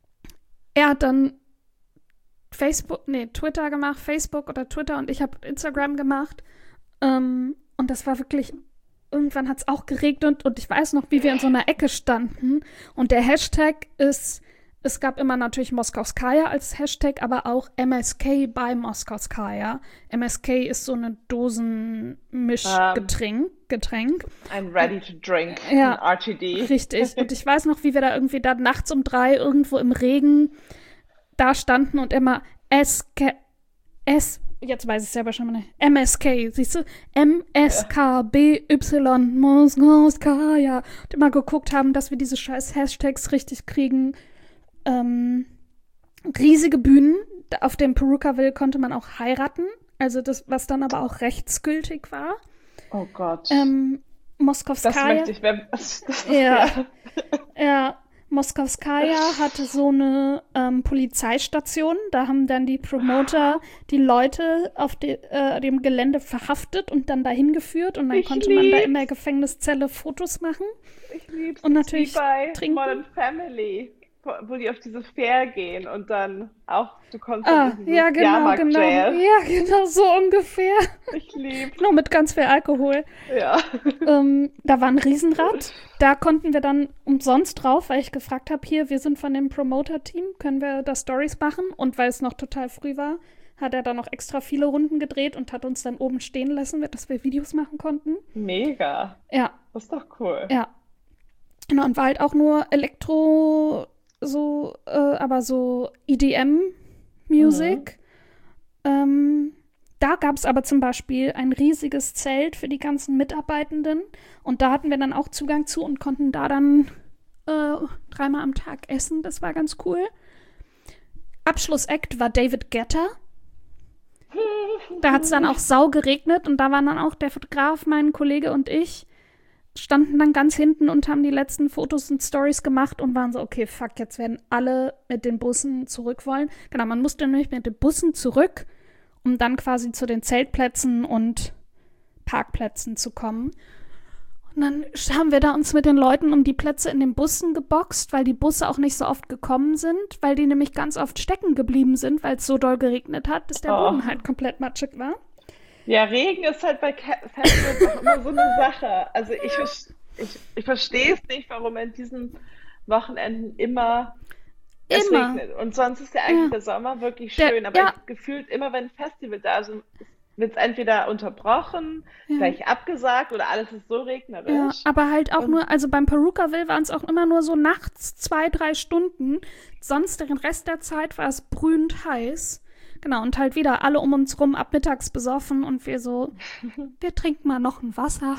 er hat dann Facebook, nee, Twitter gemacht, Facebook oder Twitter und ich habe Instagram gemacht. Ähm, und das war wirklich, irgendwann hat es auch geregnet und ich weiß noch, wie wir in so einer Ecke standen. Und der Hashtag ist, es gab immer natürlich Moskowskaja als Hashtag, aber auch M S K bei Moskowskaja. M S K ist so eine ähm, Dosenmischgetränk, Getränk. ein Ready to Drink, ein Ja, R T D. richtig. Und ich weiß noch, wie wir da irgendwie da nachts um drei irgendwo im Regen da standen und immer S K, S, jetzt weiß ich es selber schon mal nicht, M S K, siehst du? M S Ja. K B Y Moskowskaja. Und immer geguckt haben, dass wir diese scheiß Hashtags richtig kriegen. Ähm, riesige Bühnen. Auf dem Perukaville konnte man auch heiraten. Also das, was dann aber auch rechtsgültig war. Oh Gott. Ähm, Das Moskowskaja, möchte ich, wenn, das, das, ja, ja. ja, Moskowskaja hatte so eine ähm, Polizeistation. Da haben dann die Promoter die Leute auf de, äh, dem Gelände verhaftet und dann dahin geführt. Und dann Ich konnte man da in der lieb's. Gefängniszelle Fotos machen Ich lieb's. und Das ist wie natürlich bei trinken. Modern Family, wo wo die auf diese Fair gehen und dann auch, du kommst dann Ah, in ja, dieses genau, genau. Jahrmarkt-Jail. Ja, genau, so ungefähr. Ich lieb's. Nur mit ganz viel Alkohol. Ja. Ähm, da war ein Riesenrad. Da konnten wir dann umsonst drauf, weil ich gefragt habe, hier, wir sind von dem Promoter-Team, können wir da Stories machen? Und weil es noch total früh war, hat er da noch extra viele Runden gedreht und hat uns dann oben stehen lassen, dass wir Videos machen konnten. Mega. Ja, Das ist doch cool. ja. Genau, und war halt auch nur Elektro, so, äh, aber so E D Mhm. M-Music. Ähm, da gab es aber zum Beispiel ein riesiges Zelt für die ganzen Mitarbeitenden und da hatten wir dann auch Zugang zu und konnten da dann äh, dreimal am Tag essen. Das war ganz cool. Abschlussakt war David Guetta. Da hat es dann auch sau geregnet und da waren dann auch der Fotograf, mein Kollege und ich. standen dann ganz hinten und haben die letzten Fotos und Stories gemacht und waren so, okay, fuck, jetzt werden alle mit den Bussen zurück wollen. Genau, man musste nämlich mit den Bussen zurück, um dann quasi zu den Zeltplätzen und Parkplätzen zu kommen. Und dann haben wir da uns mit den Leuten um die Plätze in den Bussen geboxt, weil die Busse auch nicht so oft gekommen sind, weil die nämlich ganz oft stecken geblieben sind, weil es so doll geregnet hat, dass der Oh. Boden halt komplett matschig war. Ja, Regen ist halt bei Ca- Festivals auch immer so eine Sache. Also ich, vers- ich, ich verstehe es nicht, warum an diesen Wochenenden immer es Immer. regnet. Und sonst ist ja eigentlich Ja. der Sommer wirklich Der- schön. Aber ja. ich, gefühlt immer, wenn ein Festival da ist, wird es entweder unterbrochen, Ja. gleich abgesagt oder alles ist so Ja, regnerisch. aber halt auch Und- nur, also beim Perukaville waren es auch immer nur so nachts zwei, drei Stunden. Sonst den Rest der Zeit war es brühend heiß. Genau, und halt wieder alle um uns rum ab mittags besoffen und wir so, wir trinken mal noch ein Wasser.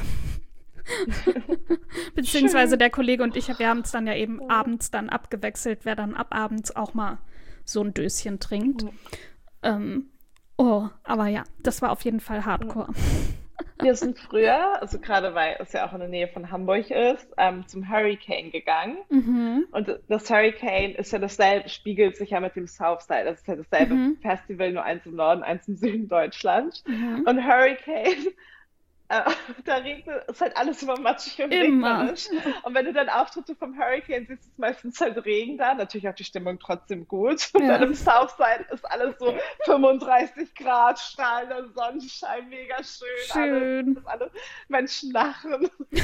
Beziehungsweise der Kollege und ich, wir haben es dann ja eben abends dann abgewechselt, wer dann ab abends auch mal so ein Döschen trinkt. Ähm, oh, aber ja, das war auf jeden Fall Hardcore. Wir sind früher, also gerade weil es ja auch in der Nähe von Hamburg ist, ähm, zum Hurricane gegangen. Mhm. Und das Hurricane ist ja dasselbe, spiegelt sich ja mit dem Southside. Das ist ja dasselbe Mhm. Festival, nur eins im Norden, eins im Süden Deutschlands. Mhm. Und Hurricane, äh, da regnet, ist halt alles immer matschig und Immer. regnerisch. Und wenn du dann Auftritte vom Hurricane siehst, ist meistens halt Regen da. Natürlich auch die Stimmung trotzdem gut. Und Ja. dann im Southside ist alles so fünfunddreißig Grad, strahlender Sonnenschein, mega schön. Schön. Alles, alle Menschen lachen.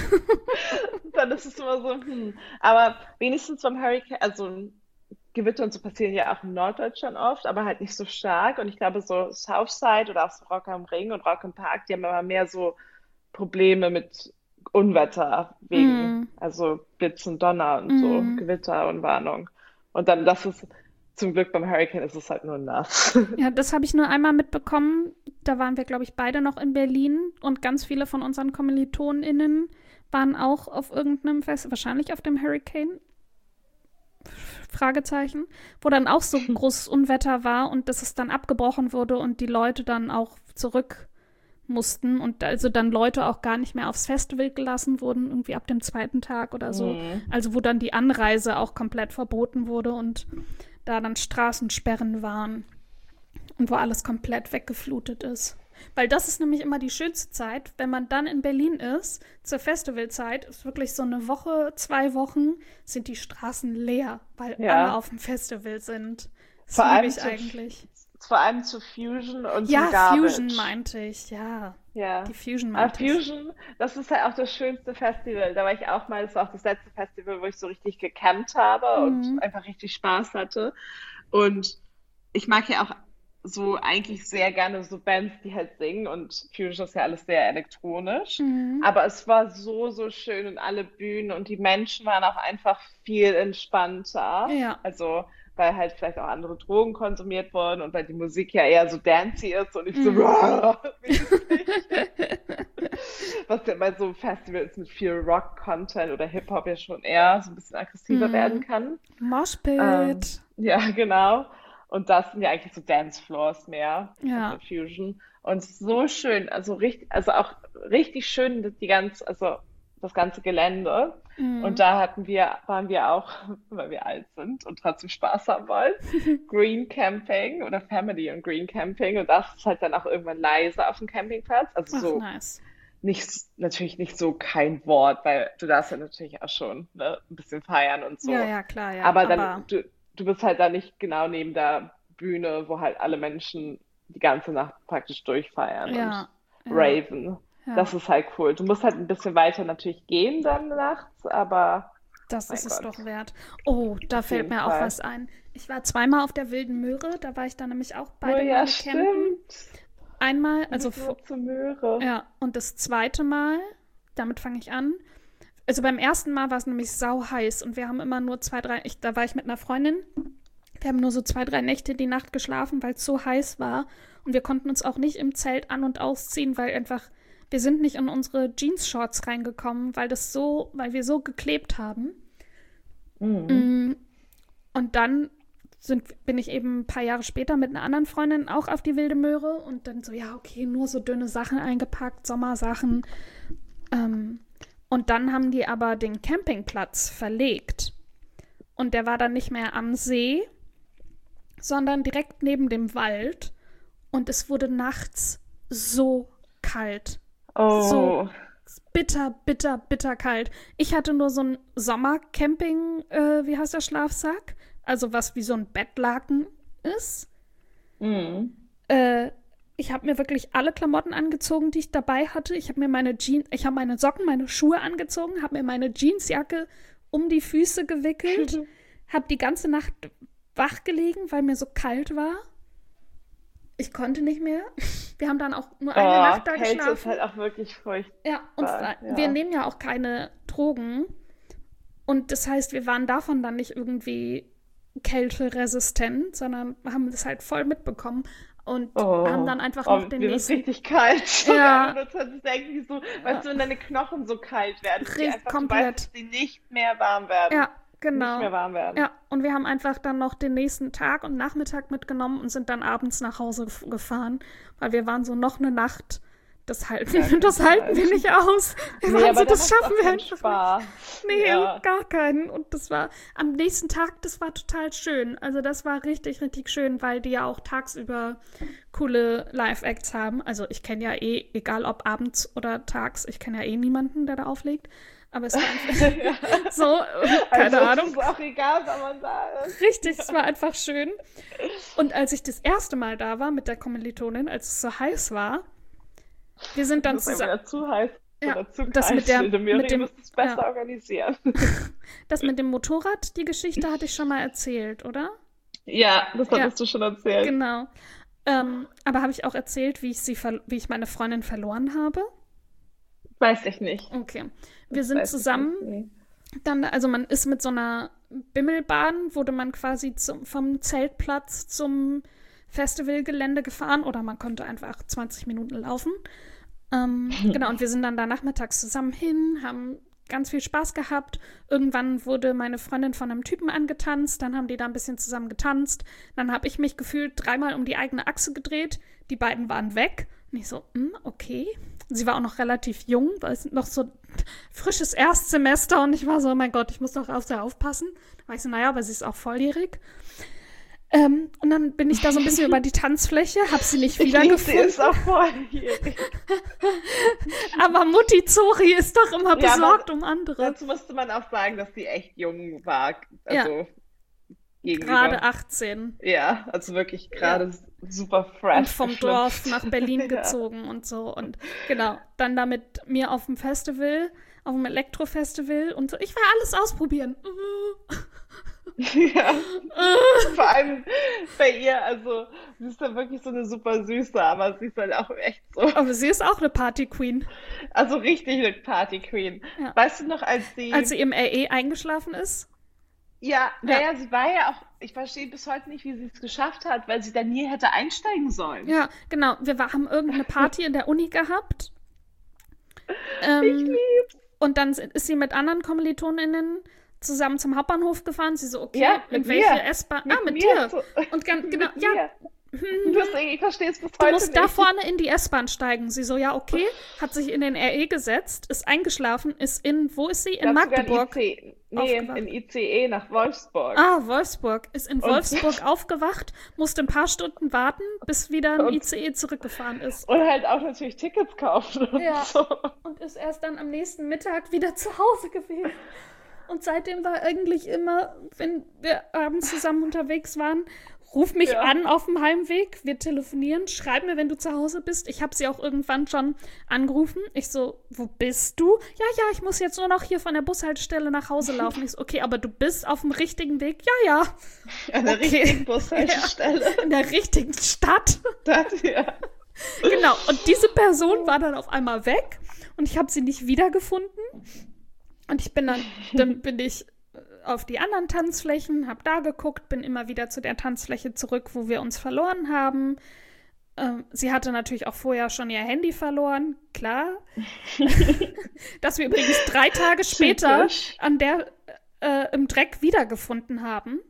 Dann ist es immer so, hm. Aber wenigstens beim Hurricane, also Gewitter und so passieren ja auch in Norddeutschland oft, aber halt nicht so stark. Und ich glaube, so Southside oder auch so Rock am Ring und Rock im Park, die haben immer mehr so Probleme mit Unwetter wegen, Mm. also Blitz und Donner und so, Mm. Gewitter und Warnung. Und dann, das ist zum Glück beim Hurricane ist es halt nur nass. Ja, das habe ich nur einmal mitbekommen. Da waren wir, glaube ich, beide noch in Berlin und ganz viele von unseren KommilitonInnen waren auch auf irgendeinem Fest, wahrscheinlich auf dem Hurricane, Fragezeichen, wo dann auch so großes Unwetter war und dass es dann abgebrochen wurde und die Leute dann auch zurück mussten und also dann Leute auch gar nicht mehr aufs Festival gelassen wurden, irgendwie ab dem zweiten Tag oder so. Mhm. Also wo dann die Anreise auch komplett verboten wurde und da dann Straßensperren waren und wo alles komplett weggeflutet ist. Weil das ist nämlich immer die schönste Zeit, wenn man dann in Berlin ist, zur Festivalzeit, ist wirklich so eine Woche, zwei Wochen, sind die Straßen leer, weil Ja. alle auf dem Festival sind. Das Vor liebe allem ich zu- eigentlich. Vor allem zu Fusion und Ja, zum Garbage. Fusion meinte ich, ja. Ja. Die Fusion Aber meinte ich. Fusion, das ist halt auch das schönste Festival. Da war ich auch mal, das war auch das letzte Festival, wo ich so richtig gecampt habe Mhm. und einfach richtig Spaß hatte. Und ich mag ja auch so eigentlich sehr gerne so Bands, die halt singen und Fusion ist ja alles sehr elektronisch. Mhm. Aber es war so, so schön und alle Bühnen und die Menschen waren auch einfach viel entspannter. Ja. Also, weil halt vielleicht auch andere Drogen konsumiert wurden und weil die Musik ja eher so dancey ist und nicht so Mhm. was ja bei so Festivals mit viel Rock-Content oder Hip-Hop ja schon eher so ein bisschen aggressiver Mhm. werden kann. Moshpit. Ähm, ja, genau. Und das sind ja eigentlich so Dancefloors mehr Ja. als bei Fusion. Und so schön, also richtig, also auch richtig schön die ganze, also das ganze Gelände. Mhm. Und da hatten wir, waren wir auch, weil wir alt sind und trotzdem Spaß haben wollen, Green Camping oder Family und Green Camping. Und das ist halt dann auch irgendwann leise auf dem Campingplatz. Also Ach, so nice. nicht, natürlich nicht so kein Wort, weil du darfst ja natürlich auch schon, ne, ein bisschen feiern und so. Ja, ja, klar, ja. Aber dann, aber du, du bist halt da nicht genau neben der Bühne, wo halt alle Menschen die ganze Nacht praktisch durchfeiern ja, und ja, raven. ja. Das ist halt cool. Du musst halt ein bisschen weiter natürlich gehen dann nachts, aber Das mein ist es Gott. doch wert. Oh, da Auf fällt jeden mir auch Fall. was ein. Ich war zweimal auf der Wilden Möhre, da war ich dann nämlich auch Oh beide ja, Male campen. stimmt. Einmal, also Nicht vor, nur zur Möhre. ja, und das zweite Mal, damit fange ich an. Also beim ersten Mal war es nämlich sau heiß und wir haben immer nur zwei, drei, ich, da war ich mit einer Freundin. Wir haben nur so zwei, drei Nächte die Nacht geschlafen, weil es so heiß war. Und wir konnten uns auch nicht im Zelt an- und ausziehen, weil einfach, wir sind nicht in unsere Jeans-Shorts reingekommen, weil das so, weil wir so geklebt haben. Mhm. Mm, Und dann sind, bin ich eben ein paar Jahre später mit einer anderen Freundin auch auf die Wilde Möhre und dann so, ja, okay, nur so dünne Sachen eingepackt, Sommersachen. Ähm, Und dann haben die aber den Campingplatz verlegt. Und der war dann nicht mehr am See, sondern direkt neben dem Wald. Und es wurde nachts so kalt. Oh. So bitter, bitter, bitter kalt. Ich hatte nur so einen Sommercamping, äh, wie heißt der Schlafsack? Also was wie so ein Bettlaken ist. Mhm. Äh, ich habe mir wirklich alle Klamotten angezogen, die ich dabei hatte. Ich habe mir meine Jeans, ich habe meine Socken, meine Schuhe angezogen, habe mir meine Jeansjacke um die Füße gewickelt, habe die ganze Nacht wach gelegen, weil mir so kalt war. Ich konnte nicht mehr. Wir haben dann auch nur eine Oh, Nacht da Kälte geschlafen. ist halt auch wirklich furchtbar. Ja, und ja. wir nehmen ja auch keine Drogen. Und das heißt, wir waren davon dann nicht irgendwie kälteresistent, sondern haben das halt voll mitbekommen und Oh, haben dann einfach oh, noch den mir wird nächsten... richtig kalt. Ja. Und das ist irgendwie so, weißt du, wenn deine Knochen so kalt werden, dass die Richtig, einfach, du komplett. weißt, dass die nicht mehr warm werden. Ja, Nicht genau. mehr warm werden. Ja, und wir haben einfach dann noch den nächsten Tag und Nachmittag mitgenommen und sind dann abends nach Hause gef- gefahren, weil wir waren so noch eine Nacht, das halten, Ja, das total. halten wir nicht aus. Wir Nee, waren so, aber das da macht's schaffen auch wir keinen einfach nicht. Spaß. Nee, Ja. gar keinen. Und das war am nächsten Tag, das war total schön. Also das war richtig, richtig schön, weil die ja auch tagsüber coole Live-Acts haben. Also ich kenne ja eh, egal ob abends oder tags, ich kenne ja eh niemanden, der da auflegt. Aber es war einfach so, keine Also, Ahnung. es ist auch egal, wenn man da ist. Richtig, es war einfach schön. Und als ich das erste Mal da war mit der Kommilitonin, als es so heiß war, wir sind dann Das ist zusammen... entweder zu heiß Ja, oder zu das kalt. mit der- Miri, mit dem- du musst es besser ja. organisieren. Das mit dem Motorrad, die Geschichte hatte ich schon mal erzählt, oder? Ja, das Ja. hattest du schon erzählt. Genau. Ähm, aber habe ich auch erzählt, wie ich sie, ver- wie ich meine Freundin verloren habe? Weiß ich nicht. Okay. Wir Das sind weiß ich zusammen, nicht. dann, also man ist mit so einer Bimmelbahn, wurde man quasi zum, vom Zeltplatz zum Festivalgelände gefahren oder man konnte einfach zwanzig Minuten laufen. Ähm, genau, und wir sind dann da nachmittags zusammen hin, haben ganz viel Spaß gehabt. Irgendwann wurde meine Freundin von einem Typen angetanzt, dann haben die da ein bisschen zusammen getanzt. Dann habe ich mich gefühlt dreimal um die eigene Achse gedreht. Die beiden waren weg. Und ich so, hm, okay. Sie war auch noch relativ jung, weil es noch so frisches Erstsemester und ich war so, oh mein Gott, ich muss doch auf sie aufpassen. Da war ich so, naja, aber sie ist auch volljährig. Ähm, und dann bin ich da so ein bisschen über die Tanzfläche, hab sie nicht Ich liebe sie, wiedergefunden. ist auch volljährig. Aber Mutti Zori ist doch immer Ja, besorgt aber um andere. Dazu musste man auch sagen, dass sie echt jung war. Also gegenüber. Gerade achtzehn. Ja, also wirklich gerade super fresh. Und vom geschlüpft. Dorf nach Berlin Ja. gezogen und so. Und genau, dann da mit mir auf dem Festival, auf dem Elektrofestival und so. Ich will alles ausprobieren. Ja. Vor allem bei ihr, also sie ist dann wirklich so eine super Süße, aber sie ist halt auch echt so, Aber sie ist auch eine Party-Queen. also richtig eine Party-Queen. Ja. Weißt du noch, als sie, Als sie im R E eingeschlafen ist. ja, Ja. naja, sie war ja auch, ich verstehe bis heute nicht, wie sie es geschafft hat, weil sie da nie hätte einsteigen sollen. Ja, genau. Wir war, haben irgendeine Party in der Uni gehabt. Ich Ähm, lieb's. und dann ist sie mit anderen Kommilitoninnen zusammen zum Hauptbahnhof gefahren. Sie so, okay, Ja, in mit welche mir. S-Bahn? Mit Ah, mit mir. dir. So, Und ganz, genau, mit ja, mir. Deswegen, ich verstehe es bis du heute musst nicht. da vorne in die S-Bahn steigen. Sie so, ja, okay, hat sich in den R E gesetzt, ist eingeschlafen, ist in, wo ist sie? In Da hat sogar ein Magdeburg. I C, nee, aufgewacht. in I C E nach Wolfsburg. Ah, Wolfsburg. Ist in Und- Wolfsburg aufgewacht, musste ein paar Stunden warten, bis wieder ein Und- I C E zurückgefahren ist. Und halt auch natürlich Tickets kaufen und Ja. so. Und ist erst dann am nächsten Mittag wieder zu Hause gewesen. Und seitdem war eigentlich immer, wenn wir abends zusammen unterwegs waren, ruf mich Ja. an auf dem Heimweg, wir telefonieren, schreib mir, wenn du zu Hause bist. Ich habe sie auch irgendwann schon angerufen. Ich so, wo bist du? Ja, ja, ich muss jetzt nur noch hier von der Bushaltestelle nach Hause laufen. Ich so, okay, aber du bist auf dem richtigen Weg? Ja, ja, An der Okay. richtigen Bushaltestelle. in der richtigen Stadt. Das, ja. Genau, und diese Person war dann auf einmal weg und ich habe sie nicht wiedergefunden. Und ich bin dann, dann bin ich auf die anderen Tanzflächen, habe da geguckt, bin immer wieder zu der Tanzfläche zurück, wo wir uns verloren haben. Ähm, sie hatte natürlich auch vorher schon ihr Handy verloren, klar. Das wir übrigens drei Tage später Typisch. an der äh, im Dreck wiedergefunden haben.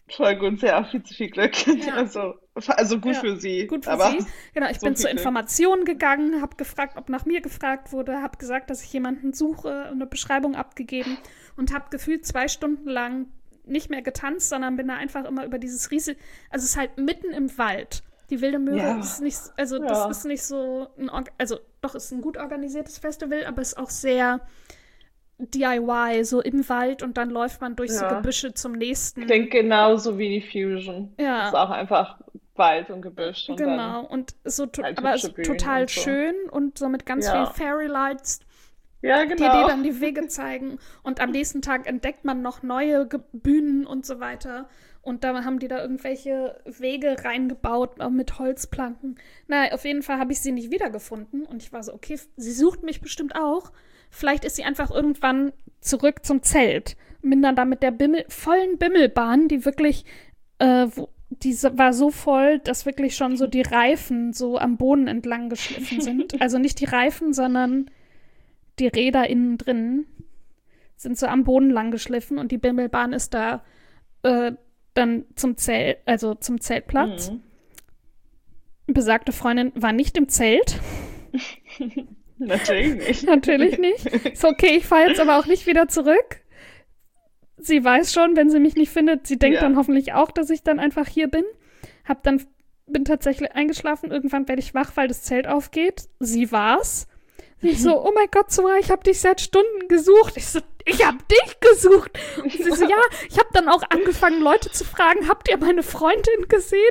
Voll gut, sie hat auch viel zu viel Glück. Ja, Also, also gut ja, für sie, gut für aber sie. Genau, ich so bin viel zur Glück. Information gegangen, habe gefragt, ob nach mir gefragt wurde, habe gesagt, dass ich jemanden suche, eine Beschreibung abgegeben und habe gefühlt zwei Stunden lang nicht mehr getanzt, sondern bin da einfach immer über dieses riesige, also es ist halt mitten im Wald. Die Wilde Möhre ist Ja, nicht, also das ist ja, nicht so ein, also doch ist ein gut organisiertes Festival, aber es ist auch sehr D I Y, so im Wald und dann läuft man durch so ja. Gebüsche zum nächsten. Klingt genauso wie die Fusion. Ist Ja, auch einfach Wald und Gebüsch und dann genau. Und so, to halt aber hübsche so Bühnen total und so. schön und so mit ganz viel Ja, Fairy Lights, ja, die dir genau. dann die Wege zeigen. Und am nächsten Tag entdeckt man noch neue Ge Bühnen und so weiter. Und da haben die da irgendwelche Wege reingebaut äh, mit Holzplanken. Naja, auf jeden Fall habe ich sie nicht wiedergefunden. Und ich war so, okay, sie sucht mich bestimmt auch. Vielleicht ist sie einfach irgendwann zurück zum Zelt. Bin dann da mit der Bimmel, vollen Bimmelbahn, die wirklich, äh, wo, die so- war so voll, dass wirklich schon so die Reifen so am Boden entlang geschliffen sind. Also nicht die Reifen, sondern die Räder innen drin sind so am Boden lang geschliffen und die Bimmelbahn ist da äh, dann zum Zelt, also zum Zeltplatz. Mhm. Besagte Freundin war nicht im Zelt. Natürlich nicht. Natürlich nicht. Ist okay, ich fahre jetzt aber auch nicht wieder zurück. Sie weiß schon, wenn sie mich nicht findet, sie denkt Ja. dann hoffentlich auch, dass ich dann einfach hier bin. Hab dann, bin tatsächlich eingeschlafen. Irgendwann werde ich wach, weil das Zelt aufgeht. Sie war's. Sie so, oh mein Gott, Zora, ich habe dich seit Stunden gesucht. Ich so, ich habe dich gesucht. Und sie so, ja, ich habe dann auch angefangen, Leute zu fragen, habt ihr meine Freundin gesehen?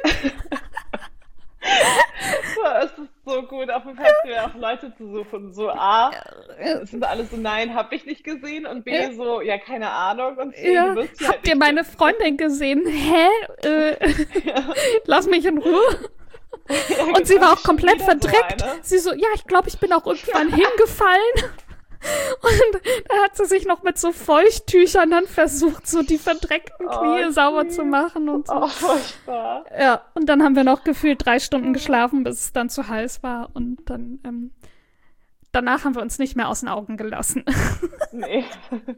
Es ist so gut, auf dem Festival auch Leute zu suchen. So A, es sind alle so, nein, hab ich nicht gesehen. Und B, so, ja, keine Ahnung. Und C, Ja, du wirst sie halt habt ihr nicht meine finden. Freundin gesehen? Hä? Äh, Ja, lass mich in Ruhe. ja, Und sie genau, war auch schon komplett wieder so verdreckt. eine. Sie so, ja, ich glaube, ich bin auch irgendwann hingefallen. Und da hat sie sich noch mit so Feuchttüchern dann versucht, so die verdreckten Oh, Knie sauber zu süß. machen und so. Oh, furchtbar. Ja, und dann haben wir noch gefühlt drei Stunden geschlafen, bis es dann zu heiß war. Und dann, ähm, danach haben wir uns nicht mehr aus den Augen gelassen. Nee.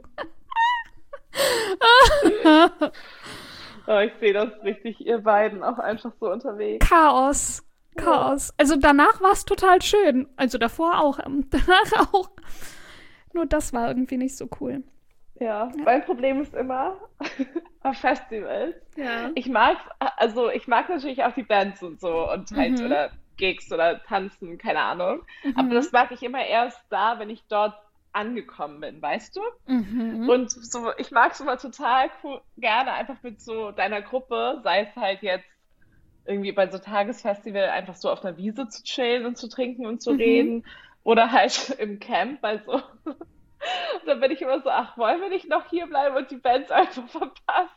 Oh, ich sehe das richtig, ihr beiden auch einfach so unterwegs. Chaos. Chaos. Also danach war es total schön. Also davor auch. ähm, Danach auch. Nur das war irgendwie nicht so cool. Ja, Ja. mein Problem ist immer auf Festivals. Ja. Ich mag, also ich mag natürlich auch die Bands und so und halt Mhm. oder Gigs oder Tanzen, keine Ahnung. Aber Mhm. das mag ich immer erst da, wenn ich dort angekommen bin, weißt du? Mhm. Und so, ich mag es immer total cool, gerne einfach mit so deiner Gruppe, sei es halt jetzt irgendwie bei so Tagesfestival einfach so auf einer Wiese zu chillen und zu trinken und zu Mhm. reden oder halt im Camp bei so. Und dann bin ich immer so, ach, wollen wir nicht noch hier bleiben und die Bands einfach verpassen?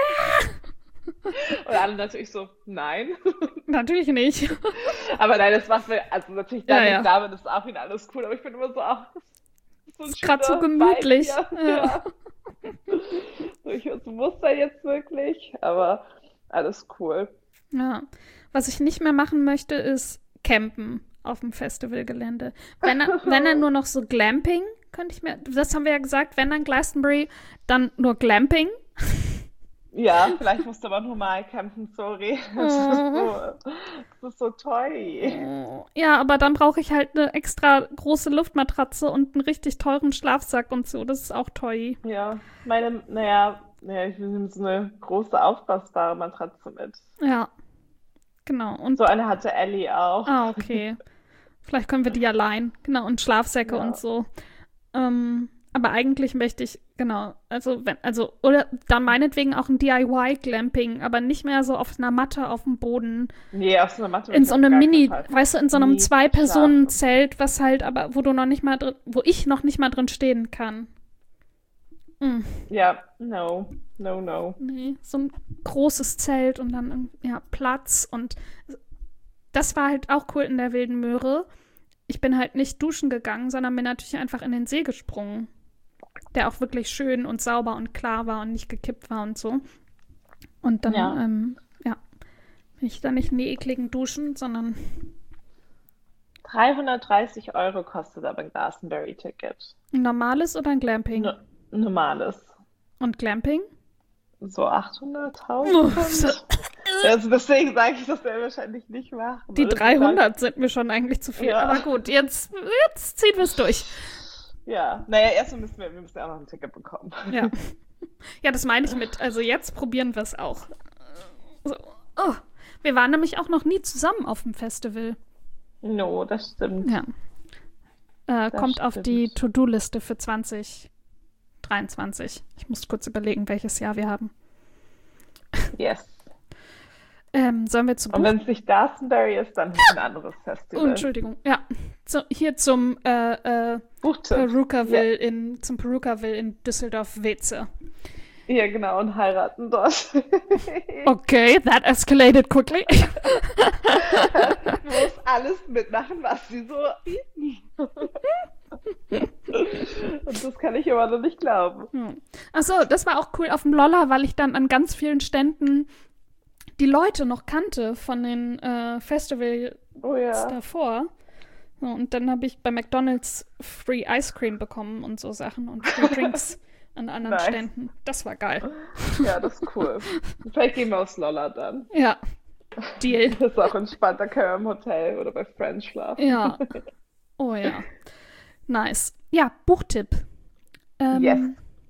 Und alle natürlich so, nein. Natürlich nicht. Aber nein, das macht mir, also natürlich Ja, dann, wenn ja. ich da bin, ist auch wieder alles cool. Aber ich bin immer so, ach, das ist so ein Ist gerade so schöner Vibe gemütlich. hier. Ja. Ja. So, ich muss da jetzt wirklich, aber alles cool. Ja. Was ich nicht mehr machen möchte, ist campen auf dem Festivalgelände. Wenn dann, wenn dann nur noch so Glamping, könnte ich mir, das haben wir ja gesagt, wenn dann Glastonbury, dann nur Glamping. Ja, vielleicht musst du aber nur mal campen, sorry. Das ist Oh. so, das ist so toll. Ja, aber dann brauche ich halt eine extra große Luftmatratze und einen richtig teuren Schlafsack und so. Das ist auch teuer. Ja, meine, naja, naja, ich nehme so eine große aufblasbare Matratze mit. Ja, genau. Und So eine hatte Ellie auch. ah, okay. Vielleicht können wir die allein. Genau, und Schlafsäcke Ja. und so. Ähm, aber eigentlich möchte ich, genau, also wenn, also, oder dann meinetwegen auch ein D I Y-Glamping, aber nicht mehr so auf einer Matte auf dem Boden. Nee, auf so einer Matte will In ich so auf einem gar keinen Mini, Fall weißt du, in so einem nie schlafen. Zwei-Personen-Zelt, was halt, aber wo du noch nicht mal drin, wo ich noch nicht mal drin stehen kann. Mm, Ja, no, no, no. nee, so ein großes Zelt und dann, ja, Platz und das war halt auch cool in der Wilden Möhre. Ich bin halt nicht duschen gegangen, sondern bin natürlich einfach in den See gesprungen, der auch wirklich schön und sauber und klar war und nicht gekippt war und so. Und dann, Ja. ähm, ja, bin ich dann nicht in die ekligen Duschen, sondern dreihundertdreißig Euro kostet aber ein Glastonbury-Ticket. ein normales oder ein Glamping? No, normales. Und Glamping? so achthunderttausend. Also deswegen sage ich, das werden wir wahrscheinlich nicht machen. Die Oder dreihundert sind mir schon eigentlich zu viel. Ja. Aber gut, jetzt, jetzt ziehen wir es durch. Ja, naja, erstmal müssen wir, wir müssen ja auch noch ein Ticket bekommen. Ja. Ja, das meine ich mit. Also jetzt probieren wir es auch. So. Oh. Wir waren nämlich auch noch nie zusammen auf dem Festival. No, das stimmt. Ja. Äh, Das kommt auf stimmt. die To-Do-Liste für zwanzig dreiundzwanzig. Ich muss kurz überlegen, welches Jahr wir haben. Yes. Ähm, sollen wir zu Und Buch... wenn es nicht Glastonbury ist, dann ist es ein anderes Oh, Festival. Entschuldigung. Ja. Zu, hier zum äh, äh, Buchtipp. Perukaville in zum Perukaville in Düsseldorf-Weze. Ja, genau, und heiraten dort. Okay, that escalated quickly. Du musst alles mitmachen, was sie so bieten. Und das kann ich immer noch nicht glauben. Hm. Achso, das war auch cool auf dem Lolla, weil ich dann an ganz vielen Ständen die Leute noch kannte von den äh, Festivals Oh ja. davor. So, und dann habe ich bei McDonald's Free Ice Cream bekommen und so Sachen und Free Drinks an anderen Nice. Ständen. Das war geil. Ja, das ist cool. Vielleicht gehen wir aufs Lolla dann. Ja, Deal. Das ist auch entspannt, da können wir im Hotel oder bei Friends schlafen. Ja. Oh ja. Nice. Ja, Buchtipp. Ähm, Yes.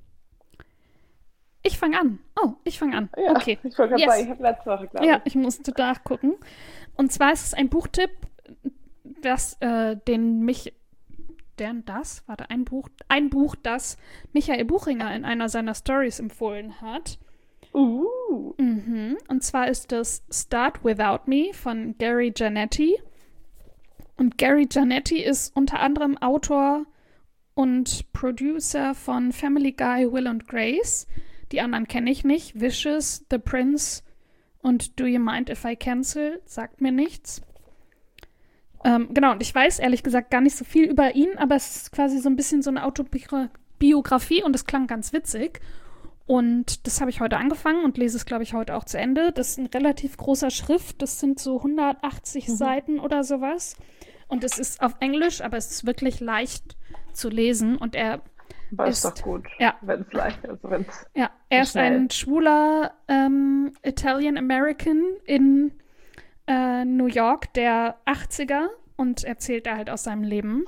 Ich fange an. Oh, ich fange an. Ja, Okay. ich wollte gerade Yes. sagen, ich habe letzte Woche, glaube Ja, ich. ich musste nachgucken. Und zwar ist es ein Buchtipp, das, äh, den mich, deren das, warte, ein Buch, ein Buch, das Michael Buchinger in einer seiner Stories empfohlen hat. Uh, Mhm. Und zwar ist es Start Without Me von Gary Janetti. Und Gary Janetti ist unter anderem Autor und Producer von Family Guy, Will und Grace. Die anderen kenne ich nicht. Vicious, The Prince und Do You Mind If I Cancel? Sagt mir nichts. Ähm, genau, und ich weiß ehrlich gesagt gar nicht so viel über ihn, aber es ist quasi so ein bisschen so eine Autobiografie und es klang ganz witzig. Und das habe ich heute angefangen und lese es, glaube ich, heute auch zu Ende. Das ist ein relativ großer Schrift. Das sind so hundertachtzig Mhm. Seiten oder sowas. Und es ist auf Englisch, aber es ist wirklich leicht zu lesen. Und er, aber ist Ist- doch gut, ja. wenn es leicht ist. Also wenn's, ja, er ist Schnell. ein schwuler ähm, Italian-American in äh, New York der achtziger und erzählt da halt aus seinem Leben.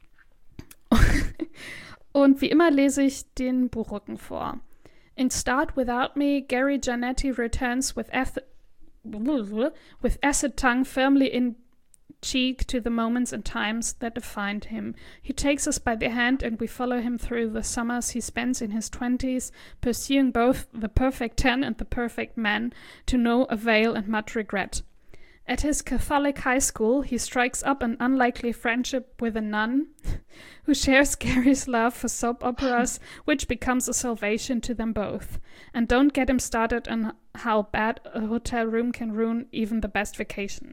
Und wie immer lese ich den Buchrücken vor. In Start Without Me, Gary Janetti returns with, ath- with acid tongue firmly in cheek to the moments and times that defined him. He takes us by the hand and we follow him through the summers he spends in his twenties, pursuing both the perfect ten and the perfect man, to no avail and much regret. At his Catholic high school, he strikes up an unlikely friendship with a nun who shares Gary's love for soap operas, which becomes a salvation to them both. And don't get him started on how bad a hotel room can ruin even the best vacation.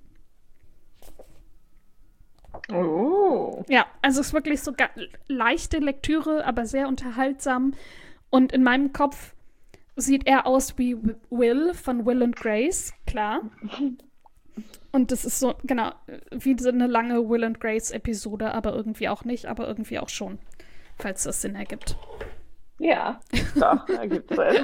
oh. Ja, also es ist wirklich so ga- leichte Lektüre, aber sehr unterhaltsam. Und in meinem Kopf sieht er aus wie W- Will von Will und Grace, klar. Und das ist so, genau, wie so eine lange Will und Grace-Episode, aber irgendwie auch nicht, aber irgendwie auch schon, falls das Sinn ergibt. Ja, doch, da gibt es.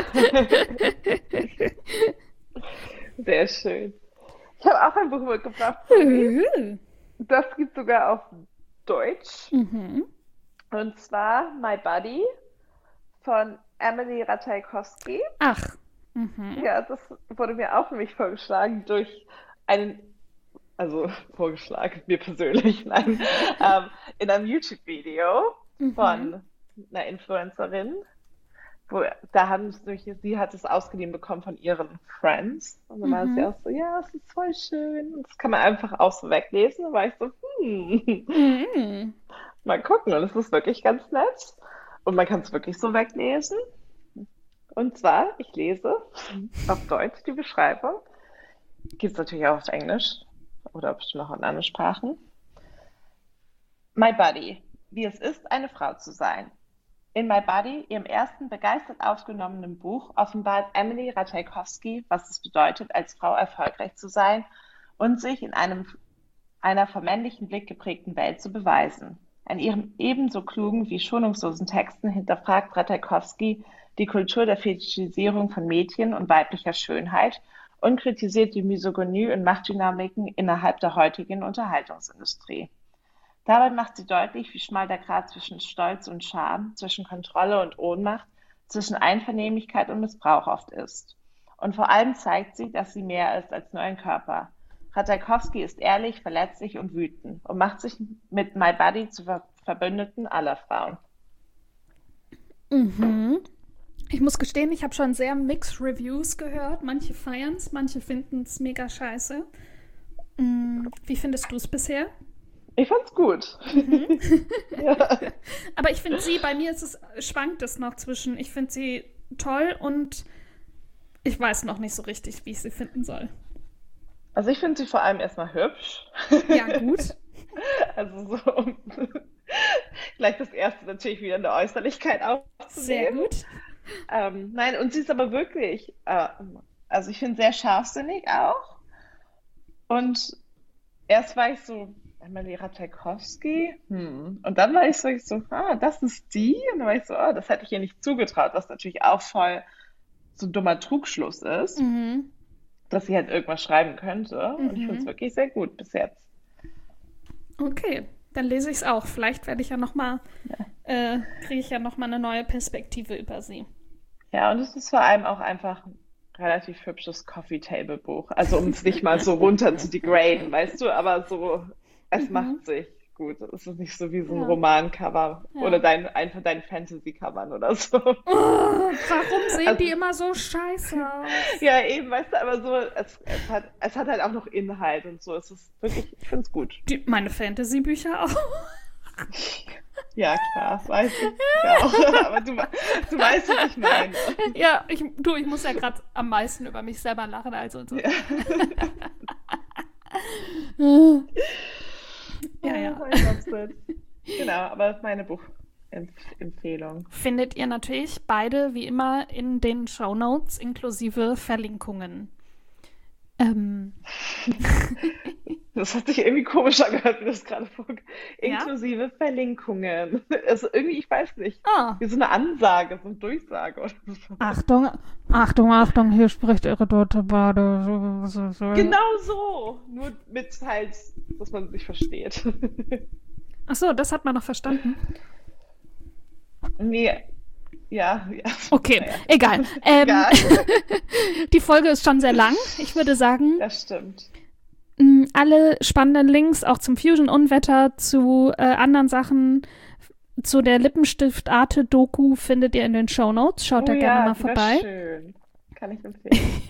Sehr schön. Ich habe auch ein Buch mitgebracht. Das gibt sogar auf Deutsch. Mhm. Und zwar My Buddy von Emily Ratajkowski. Ach. Mhm. Ja, das wurde mir auch für mich vorgeschlagen durch einen, also vorgeschlagen, mir persönlich, nein, ähm, in einem YouTube-Video von einer Influencerin, wo da haben sie, nämlich- sie hat es ausgeliehen bekommen von ihren Friends. Und dann war Mhm. sie auch so, ja, es ist voll schön. Und das kann man einfach auch so weglesen. Da war ich so, hm, Mhm. mal gucken. Und es ist wirklich ganz nett. Und man kann es wirklich so weglesen. Und zwar, ich lese auf Deutsch die Beschreibung. Gibt es natürlich auch auf Englisch oder bestimmt auch in anderen Sprachen. My Buddy, wie es ist, eine Frau zu sein. In My Buddy, ihrem ersten begeistert aufgenommenen Buch, offenbart Emily Ratajkowski, was es bedeutet, als Frau erfolgreich zu sein und sich in einem, einer vom männlichen Blick geprägten Welt zu beweisen. An ihren ebenso klugen wie schonungslosen Texten hinterfragt Ratajkowski die Kultur der Fetischisierung von Mädchen und weiblicher Schönheit und kritisiert die Misogynie und Machtdynamiken innerhalb der heutigen Unterhaltungsindustrie. Dabei macht sie deutlich, wie schmal der Grat zwischen Stolz und Scham, zwischen Kontrolle und Ohnmacht, zwischen Einvernehmlichkeit und Missbrauch oft ist. Und vor allem zeigt sie, dass sie mehr ist als nur ein Körper. Ratajkowski ist ehrlich, verletzlich und wütend und macht sich mit My Buddy zu Ver Verbündeten aller Frauen. Mhm. Ich muss gestehen, ich habe schon sehr mixed Reviews gehört. Manche feiern es, manche finden es mega scheiße. Mhm. Wie findest du es bisher? Ich fand's gut. Mhm. Ja. Aber ich finde sie, bei mir ist es, schwankt es noch zwischen, ich finde sie toll und ich weiß noch nicht so richtig, wie ich sie finden soll. Also ich finde sie vor allem erstmal hübsch. Ja, gut. Also so, gleich das erste natürlich wieder eine Äußerlichkeit aufzunehmen. Sehr gut. Ähm, nein, und sie ist aber wirklich, äh, also ich finde sehr scharfsinnig auch. Und erst war ich so, Emily Ratajkowski, hm. Und dann war ich so, ich so, ah, das ist die. Und dann war ich so, oh, das hätte ich ihr nicht zugetraut, was natürlich auch voll so ein dummer Trugschluss ist, Mhm. dass sie halt irgendwas schreiben könnte. Und ich finde es Mhm. wirklich sehr gut bis jetzt. Okay, dann lese ich es auch. Vielleicht werde ich ja noch mal, äh, kriege ich ja noch mal eine neue Perspektive über sie. Ja, und es ist vor allem auch einfach ein relativ hübsches Coffee-Table-Buch. Also um es nicht mal so runter zu degraden, weißt du, aber so, es Mhm. macht sich gut. Es ist nicht so wie so ein Ja. Romancover Ja. oder dein, ein von deinen Fantasy-Covern oder so. Oh, warum sehen Also, die immer so scheiße aus? ja, eben, weißt du, aber so, es, es hat, es hat halt auch noch Inhalt und so. Es ist wirklich, ich finde es gut. Die, meine Fantasy-Bücher auch. Ja, klar, das weiß ich. Ja, aber du, du weißt, was ich meine. Ja, ich, du, ich muss ja gerade am meisten über mich selber lachen, also so. Ja. Ja, ja. Oh mein Gott. Genau, aber das ist meine Buchempfehlung. Findet ihr natürlich beide wie immer in den Shownotes inklusive Verlinkungen. Ähm, Das hat sich irgendwie komisch angehört, wie das gerade vorgeht. ja? Inklusive Verlinkungen. Also irgendwie, ich weiß nicht, Ah, wie so eine Ansage, so eine Durchsage oder so. Achtung, Achtung, Achtung, hier spricht ihre Dorothee Bade. Genau so. Nur mit halt, dass man sich versteht. Ach so, das hat man noch verstanden. Nee, ja, ja. Okay, Naja, egal. Ähm, egal. Die Folge ist schon sehr lang. Ich würde sagen, Das stimmt. mh, alle spannenden Links auch zum Fusion-Unwetter, zu äh, anderen Sachen, zu der Lippenstift-Arte-Doku findet ihr in den Shownotes. Schaut Oh da gerne ja, mal die war vorbei. schön. Kann ich empfehlen.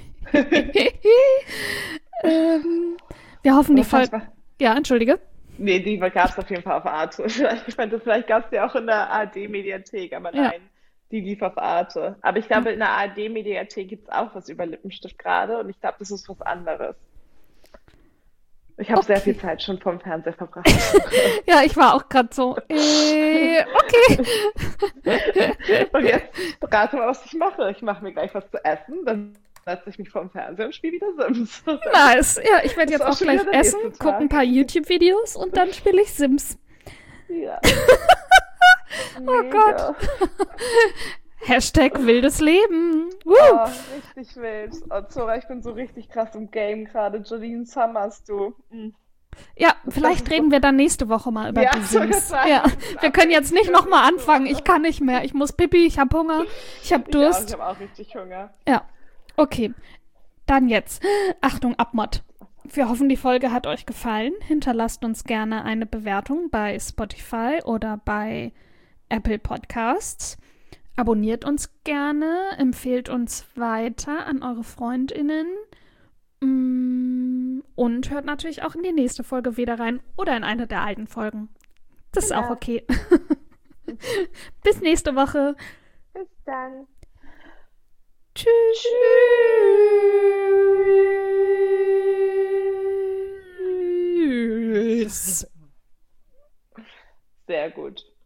ähm, wir hoffen, die Was fand ich Folge. mal? Ja, entschuldige. Nee, die gab es auf jeden Fall auf Arte. Vielleicht, ich fand, vielleicht gab es die auch in der A R D-Mediathek, aber Ja. nein, die lief auf Arte. Aber ich glaube, in der A R D-Mediathek gibt es auch was über Lippenstift gerade und ich glaube, das ist was anderes. Ich habe sehr Okay. viel Zeit schon vorm Fernseher verbracht. Ja, ich war auch gerade so. Äh, okay. Und jetzt rate mal, was ich mache. Ich mache mir gleich was zu essen, dann setze ich mich vorm Fernseher und spiele wieder Sims. Nice. Ja, ich werde Ist jetzt auch auch schon gleich wieder der essen, nächste gucke ein Tag. paar YouTube-Videos und dann spiele ich Sims. Ja. Oh Mega. Gott. Hashtag wildes Leben. Woo. Oh, richtig wild. Oh, Zora, ich bin so richtig krass im Game gerade. Jolene Summers, du. Mm. Ja, vielleicht ist reden wir dann nächste Woche mal über Ja, die ich wollte Sims. gerade Ja, sagen, wir können jetzt nicht nochmal anfangen. Ich kann nicht mehr. Ich muss pipi, ich habe Hunger, ich habe Ich auch, ich Durst. habe auch richtig Hunger. Ja, okay. Dann jetzt. Achtung, Abmod. Wir hoffen, die Folge hat euch gefallen. Hinterlasst uns gerne eine Bewertung bei Spotify oder bei Apple Podcasts. Abonniert uns gerne, empfehlt uns weiter an eure FreundInnen mm, und hört natürlich auch in die nächste Folge wieder rein oder in eine der alten Folgen. Das ist auch Genau. okay. Bis nächste Woche. Bis dann. Tschüss. Tschüss. Sehr gut.